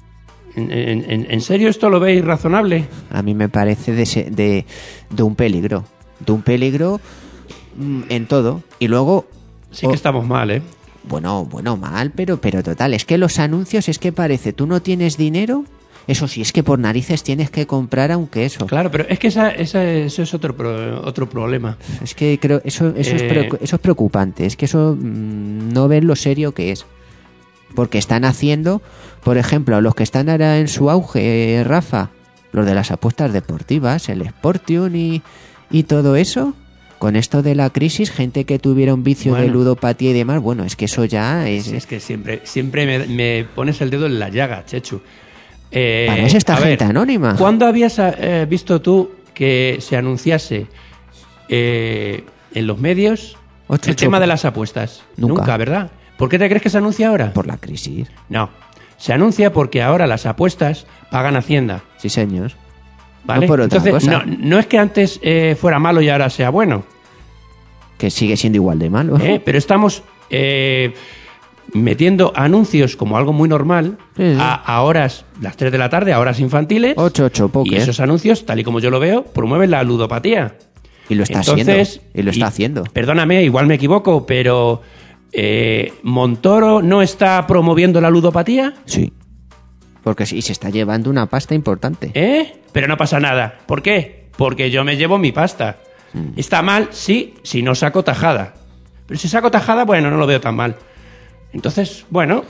¿En serio esto lo veis razonable? A mí me parece de un peligro. De un peligro en todo. Y luego... Sí que estamos mal, ¿eh? Bueno, mal, pero total. Es que los anuncios es que parece, tú no tienes dinero... Eso sí, es que por narices tienes que comprar aunque eso. Claro, pero es que eso es otro problema. Es que creo eso es preocupante. Es que eso no ven lo serio que es. Porque están haciendo, por ejemplo, los que están ahora en su auge, Rafa, los de las apuestas deportivas, el Sportium y todo eso, con esto de la crisis, gente que tuviera un vicio de ludopatía y demás, bueno, es que eso ya es... Es que siempre me pones el dedo en la llaga, Chechu. Para eso está gente anónima. ¿Cuándo habías visto tú que se anunciase en los medios el tema de las apuestas? Nunca, ¿verdad? ¿Por qué te crees que se anuncia ahora? Por la crisis. No, se anuncia porque ahora las apuestas pagan Hacienda. Sí, señor. ¿Vale? No por otra cosa. No es que antes fuera malo y ahora sea bueno. Que sigue siendo igual de malo. Pero estamos... metiendo anuncios como algo muy normal a horas, las 3 de la tarde, a horas infantiles. 8, y esos anuncios, tal y como yo lo veo, promueven la ludopatía. Y lo está haciendo. Perdóname, igual me equivoco, pero ¿Montoro no está promoviendo la ludopatía? Sí. Porque sí, se está llevando una pasta importante. Pero no pasa nada. ¿Por qué? Porque yo me llevo mi pasta. Está mal, sí, si no saco tajada. Pero si saco tajada, bueno, no lo veo tan mal. Entonces, bueno,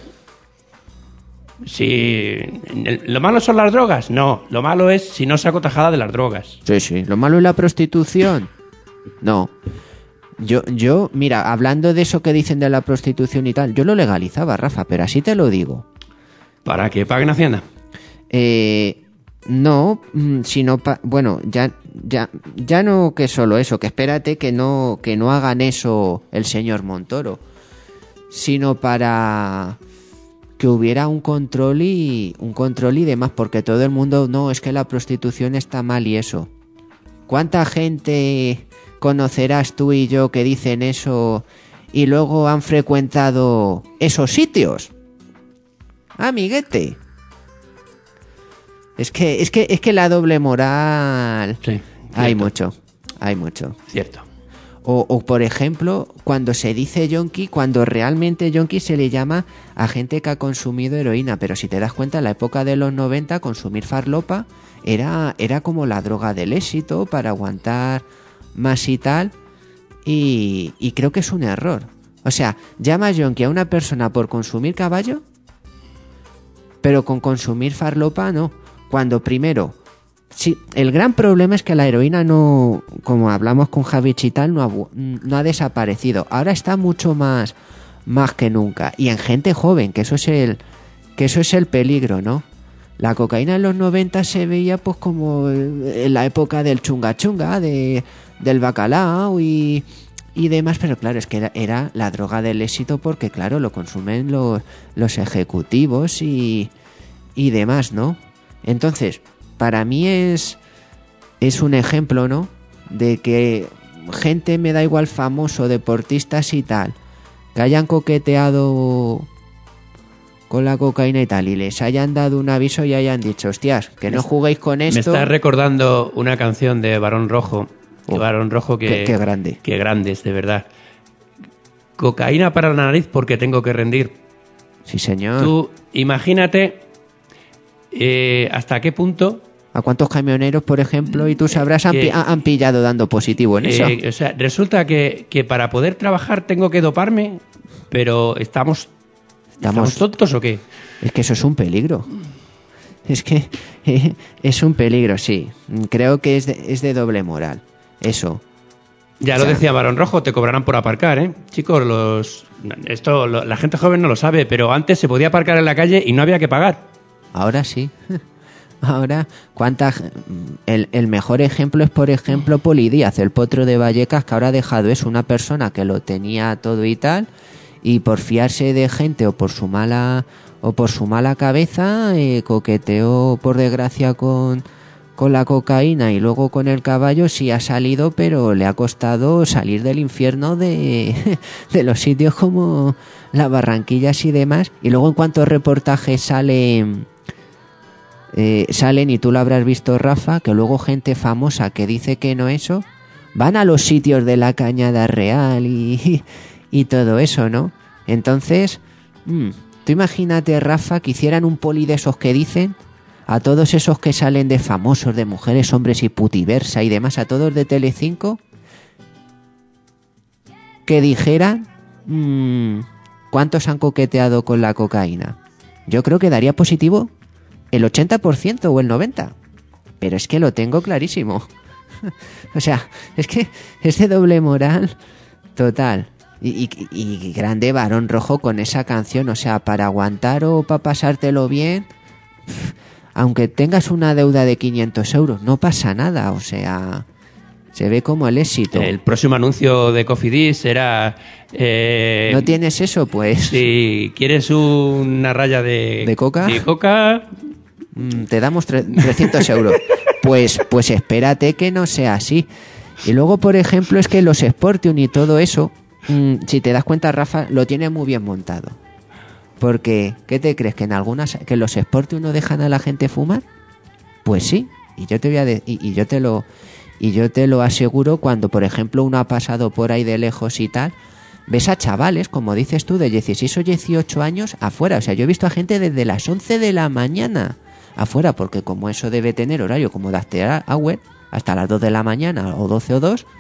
si lo malo son las drogas, no, lo malo es si no saco tajada de las drogas. Sí, lo malo es la prostitución. No. Yo, mira, hablando de eso que dicen de la prostitución y tal, yo lo legalizaba, Rafa, pero así te lo digo. ¿Para que paguen Hacienda? No, sino bueno, ya no que solo eso, que espérate que no hagan eso el señor Montoro, sino para que hubiera un control y demás, porque todo el mundo, no, es que la prostitución está mal y eso. ¿Cuánta gente conocerás tú y yo que dicen eso y luego han frecuentado esos sitios? Amiguete. Es que la doble moral... Sí, hay mucho. Cierto. O por ejemplo, cuando se dice yonki, cuando realmente yonki se le llama a gente que ha consumido heroína, pero si te das cuenta, en la época de los 90 consumir farlopa era como la droga del éxito para aguantar más y tal, y creo que es un error. O sea, llama yonki a una persona por consumir caballo, pero con consumir farlopa no. Cuando primero sí, el gran problema es que la heroína no, como hablamos con Javi Chital, no ha desaparecido. Ahora está mucho más que nunca. Y en gente joven, que eso es el peligro, ¿no? La cocaína en los 90 se veía pues como en la época del chunga chunga, del bacalao y demás, pero claro, es que era la droga del éxito porque claro, lo consumen los ejecutivos y demás, ¿no? Entonces, para mí es un ejemplo, ¿no? De que gente, me da igual, famoso, deportistas y tal, que hayan coqueteado con la cocaína y tal, y les hayan dado un aviso y hayan dicho, hostias, que no juguéis con esto. Me estás recordando una canción de Barón Rojo. Barón Rojo que... Qué grande. Qué grande es, de verdad. Cocaína para la nariz porque tengo que rendir. Sí, señor. Tú imagínate hasta qué punto... ¿A cuántos camioneros, por ejemplo, y tú sabrás, han pillado dando positivo en eso? O sea, resulta que para poder trabajar tengo que doparme, pero ¿Estamos tontos o qué? Es que eso es un peligro. Es que es un peligro, sí. Creo que es de doble moral. Eso. Ya lo decía Barón Rojo, te cobrarán por aparcar, ¿eh? Chicos, la gente joven no lo sabe, pero antes se podía aparcar en la calle y no había que pagar. Ahora sí. Ahora, el mejor ejemplo es, por ejemplo, Poli Díaz, el potro de Vallecas, que ahora ha dejado eso, una persona que lo tenía todo y tal, y por fiarse de gente o por su mala cabeza, coqueteó por desgracia con la cocaína y luego con el caballo. Sí ha salido, pero le ha costado salir del infierno de los sitios como las Barranquillas y demás. Y luego, en cuanto reportajes salen, y tú lo habrás visto, Rafa, que luego gente famosa que dice que no eso, van a los sitios de la Cañada Real y todo eso, ¿no? Entonces, tú imagínate, Rafa, que hicieran un poli de esos que dicen, a todos esos que salen de famosos, de Mujeres, Hombres y Putiversa y demás, a todos de Telecinco, que dijeran cuántos han coqueteado con la cocaína. Yo creo que daría positivo el 80% o el 90%. Pero es que lo tengo clarísimo. O sea, es que es de doble moral total. Y grande Barón Rojo con esa canción. O sea, para aguantar o para pasártelo bien, aunque tengas una deuda de 500 euros, no pasa nada. O sea, se ve como el éxito. El próximo anuncio de Cofidis será... ¿no tienes eso? Pues... Si quieres una raya de coca... De coca... te damos 300 euros. Pues espérate que no sea así. Y luego, por ejemplo, es que los Sportium y todo eso, si te das cuenta, Rafa, lo tiene muy bien montado. Porque, ¿qué te crees? ¿Que en algunas, que los Sportium no dejan a la gente fumar? Pues sí. Y yo te voy a y yo te lo aseguro, cuando, por ejemplo, uno ha pasado por ahí de lejos y tal, ves a chavales, como dices tú, de 16 o 18 años afuera. O sea, yo he visto a gente desde las 11 de la mañana afuera, porque como eso debe tener horario como de after hour, hasta las 2 de la mañana o 12 o 2,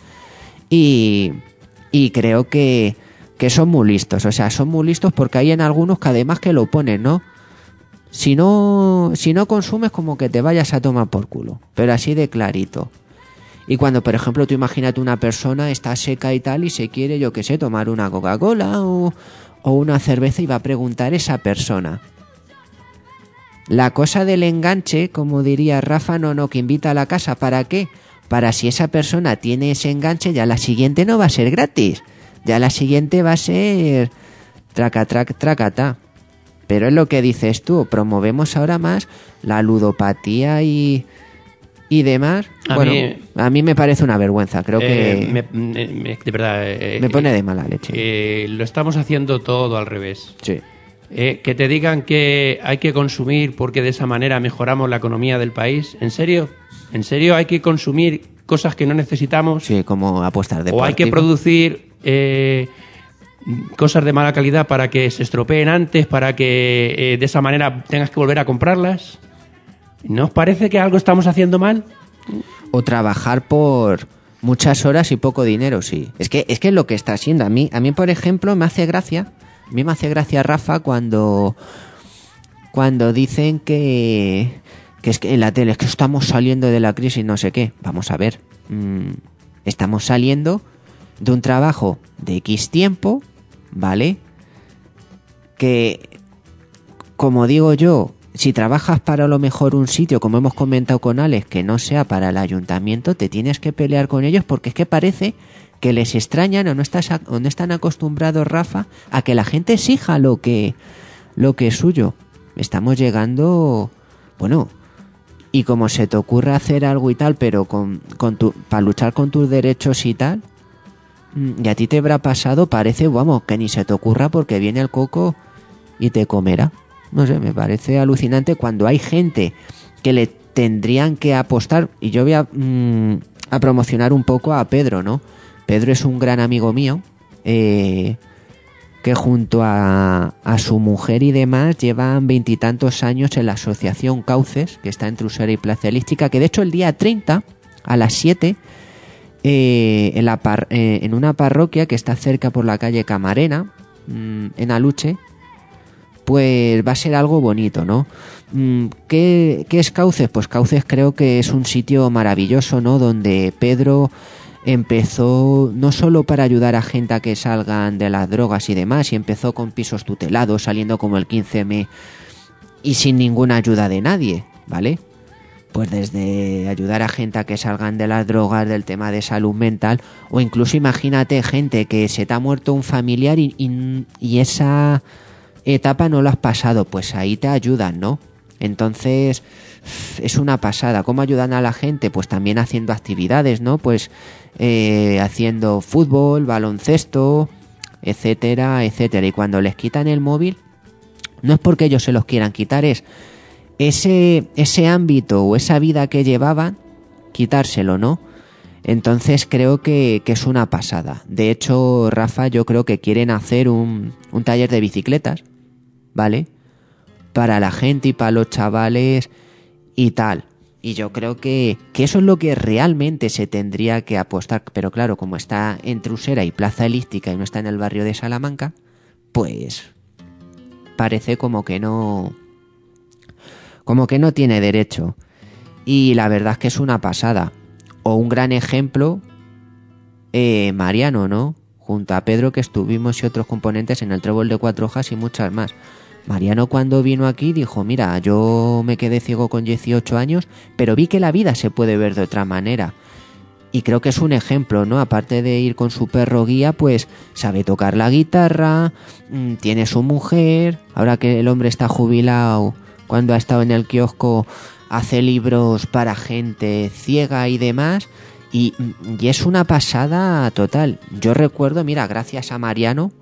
y creo que son muy listos. O sea, son muy listos porque hay en algunos que además que lo ponen, ¿no? Si no consumes, como que te vayas a tomar por culo, pero así de clarito. Y cuando, por ejemplo, tú imagínate una persona está seca y tal y se quiere, yo qué sé, tomar una Coca-Cola o una cerveza, y va a preguntar esa persona. La cosa del enganche, como diría Rafa, no, que invita a la casa. ¿Para qué? Para si esa persona tiene ese enganche, ya la siguiente no va a ser gratis. Ya la siguiente va a ser tracata. Pero es lo que dices tú, promovemos ahora más la ludopatía y demás. A mí me parece una vergüenza. Creo que de verdad me pone de mala leche. Lo estamos haciendo todo al revés. Sí. Que te digan que hay que consumir porque de esa manera mejoramos la economía del país. ¿En serio? ¿En serio hay que consumir cosas que no necesitamos? Sí, como apuestas deportivas. ¿O hay que producir cosas de mala calidad para que se estropeen antes, para que de esa manera tengas que volver a comprarlas? ¿No os parece que algo estamos haciendo mal? O trabajar por muchas horas y poco dinero, sí. Es que es lo que está haciendo. A mí, por ejemplo, me hace gracia, Rafa, cuando dicen que que es que en la tele es que estamos saliendo de la crisis, no sé qué. Vamos a ver, estamos saliendo de un trabajo de X tiempo, ¿vale? Que, como digo yo, si trabajas para a lo mejor un sitio, como hemos comentado con Alex, que no sea para el ayuntamiento, te tienes que pelear con ellos porque es que parece que les extrañan o no están acostumbrados, Rafa, a que la gente exija lo que es suyo. Estamos llegando, bueno, y como se te ocurra hacer algo y tal, pero para luchar con tus derechos y tal, y a ti te habrá pasado, parece, vamos, que ni se te ocurra porque viene el coco y te comerá. No sé, me parece alucinante cuando hay gente que le tendrían que apostar, y yo voy a promocionar un poco a Pedro, ¿no? Pedro es un gran amigo mío, que junto a su mujer y demás llevan 20 y tantos años en la asociación Cauces, que está entre Usera y Plaza Elíptica, que de hecho el día 30 a las 7 en una parroquia que está cerca por la calle Camarena, en Aluche, pues va a ser algo bonito, ¿no? ¿Qué es Cauces? Pues Cauces creo que es un sitio maravilloso, ¿no? Donde Pedro empezó no solo para ayudar a gente a que salgan de las drogas y demás, y empezó con pisos tutelados, saliendo como el 15M y sin ninguna ayuda de nadie, ¿vale? Pues desde ayudar a gente a que salgan de las drogas, del tema de salud mental, o incluso imagínate gente que se te ha muerto un familiar y esa etapa no lo has pasado, pues ahí te ayudan, ¿no? Entonces es una pasada. ¿Cómo ayudan a la gente? Pues también haciendo actividades, ¿no? Pues haciendo fútbol, baloncesto, etcétera, etcétera. Y cuando les quitan el móvil, no es porque ellos se los quieran quitar, es ese ámbito o esa vida que llevaban, quitárselo, ¿no? Entonces creo que es una pasada. De hecho, Rafa, yo creo que quieren hacer un taller de bicicletas, ¿vale? Para la gente y para los chavales y tal. Y yo creo que eso es lo que realmente se tendría que apostar. Pero claro, como está entre Usera y Plaza Elíptica y no está en el barrio de Salamanca, pues parece como que no tiene derecho. Y la verdad es que es una pasada. O un gran ejemplo, Mariano, ¿no? Junto a Pedro, que estuvimos, y otros componentes en el Trébol de Cuatro Hojas y muchas más. Mariano, cuando vino aquí, dijo: mira, yo me quedé ciego con 18 años, pero vi que la vida se puede ver de otra manera. Y creo que es un ejemplo, ¿no? Aparte de ir con su perro guía, pues sabe tocar la guitarra, tiene su mujer, ahora que el hombre está jubilado, cuando ha estado en el kiosco, hace libros para gente ciega y demás, y es una pasada total. Yo recuerdo, mira, gracias a Mariano,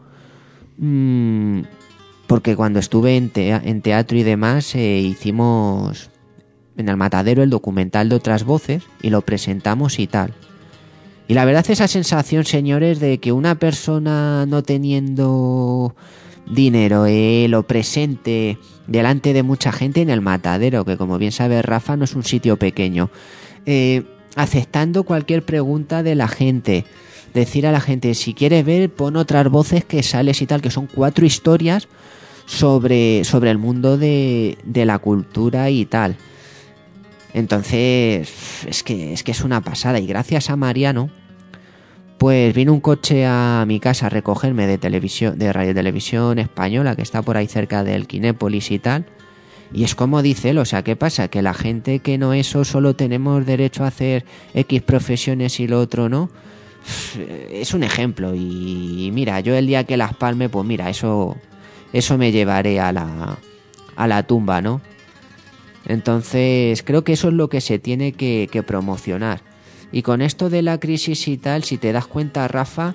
porque cuando estuve en teatro y demás, hicimos en el Matadero el documental de Otras Voces y lo presentamos y tal. Y la verdad, esa sensación, señores, de que una persona no teniendo dinero lo presente delante de mucha gente en el Matadero, que como bien sabe Rafa, no es un sitio pequeño, aceptando cualquier pregunta de la gente, decir a la gente: si quieres ver, pon Otras Voces que sales y tal, que son 4 historias sobre el mundo de la cultura y tal. Entonces es que es una pasada. Y gracias a Mariano, pues vino un coche a mi casa a recogerme de Radio Televisión Española, que está por ahí cerca del Kinépolis y tal. Y es como dice él, o sea, ¿qué pasa? Que la gente que no eso, solo tenemos derecho a hacer X profesiones y lo otro no. Es un ejemplo. Y mira, yo el día que las palme, pues mira, eso me llevaré a la tumba, ¿no? Entonces creo que eso es lo que se tiene que promocionar. Y con esto de la crisis y tal, si te das cuenta, Rafa,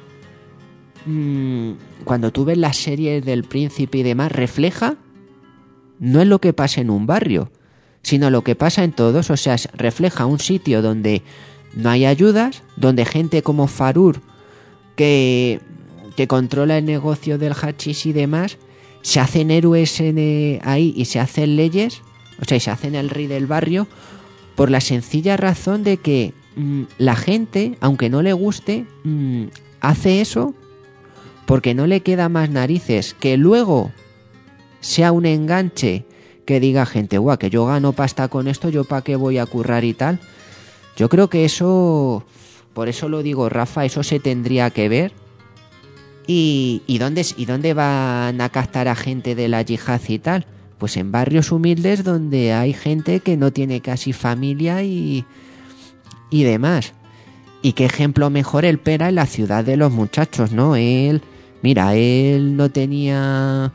cuando tú ves las series del Príncipe y demás, refleja no es lo que pasa en un barrio, sino lo que pasa en todos. O sea, refleja un sitio donde no hay ayudas, donde gente como Farur, que controla el negocio del hachís y demás, se hacen héroes ahí y se hacen leyes, o sea, y se hacen el rey del barrio, por la sencilla razón de que la gente, aunque no le guste, hace eso porque no le queda más narices que luego sea un enganche, que diga gente, guau, que yo gano pasta con esto, yo para qué voy a currar y tal. Yo creo que eso, por eso lo digo, Rafa, eso se tendría que ver. ¿Y dónde van a captar a gente de la yihad y tal? Pues en barrios humildes donde hay gente que no tiene casi familia y demás. Y qué ejemplo mejor el Pera en la ciudad de los muchachos, ¿no? Él no tenía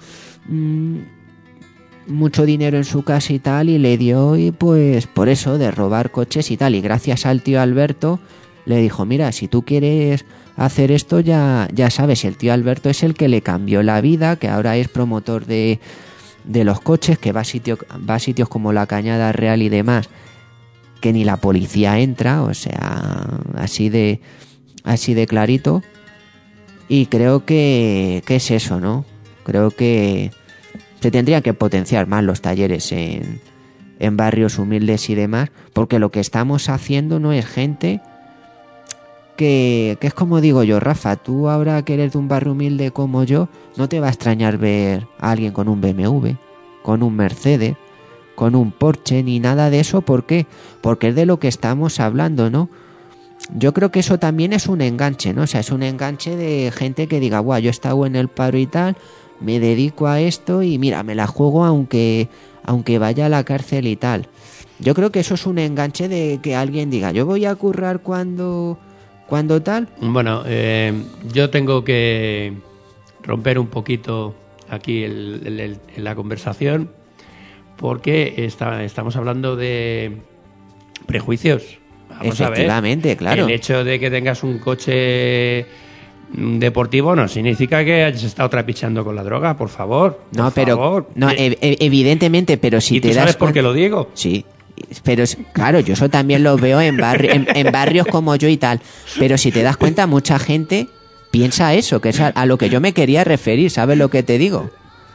mucho dinero en su casa y tal, y le dio, y pues por eso, de robar coches y tal. Y gracias al tío Alberto le dijo, mira, si tú quieres hacer esto, ya sabes. Y el tío Alberto es el que le cambió la vida, que ahora es promotor de los coches, que va a sitios como la Cañada Real y demás, que ni la policía entra, o sea, así de clarito. Y creo que es eso, ¿no? Creo que se tendrían que potenciar más los talleres en barrios humildes y demás, porque lo que estamos haciendo no es gente que es como digo yo, Rafa, tú ahora que eres de un barrio humilde como yo, no te va a extrañar ver a alguien con un BMW, con un Mercedes, con un Porsche, ni nada de eso. ¿Por qué? Porque es de lo que estamos hablando, ¿no? Yo creo que eso también es un enganche, ¿no? O sea, es un enganche de gente que diga, guau, yo he estado en el paro y tal, me dedico a esto y mira, me la juego aunque vaya a la cárcel y tal. Yo creo que eso es un enganche de que alguien diga, yo voy a currar cuando tal. Bueno, yo tengo que romper un poquito aquí en la conversación, porque estamos hablando de prejuicios. Vamos efectivamente, a ver. Claro. El hecho de que tengas un coche deportivo no significa que hayas estado trapicheando con la droga, por favor. No, evidentemente, pero si ¿Y te tú das sabes por qué lo digo? Sí. Pero claro, yo eso también lo veo en barrios como yo y tal. Pero si te das cuenta, mucha gente piensa eso, que es a lo que yo me quería referir, ¿sabes lo que te digo?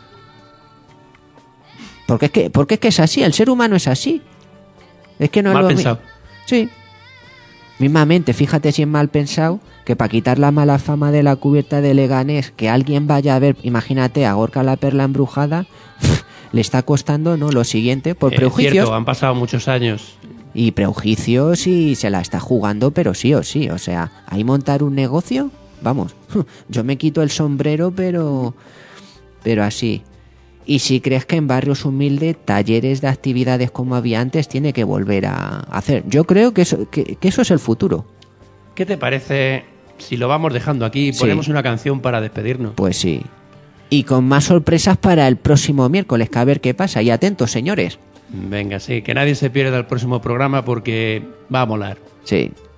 Porque es que es así, el ser humano es así. Es que no es mal lo pensado. Sí. Mismamente, fíjate si es mal pensado, que para quitar la mala fama de la cubierta de Leganés, que alguien vaya a ver, imagínate, a Gorka la Perla Embrujada, le está costando, ¿no? Lo siguiente, por prejuicios. Cierto, han pasado muchos años. Y prejuicios, y se la está jugando, pero sí o sí. O sea, ahí montar un negocio, vamos, yo me quito el sombrero, pero así. Y si crees que en barrios humildes, talleres de actividades como había antes, tiene que volver a hacer. Yo creo que eso es el futuro. ¿Qué te parece si lo vamos dejando aquí y ponemos una canción para despedirnos? Pues sí. Y con más sorpresas para el próximo miércoles, que a ver qué pasa. Y atentos, señores. Venga, sí, que nadie se pierda el próximo programa porque va a molar. Sí.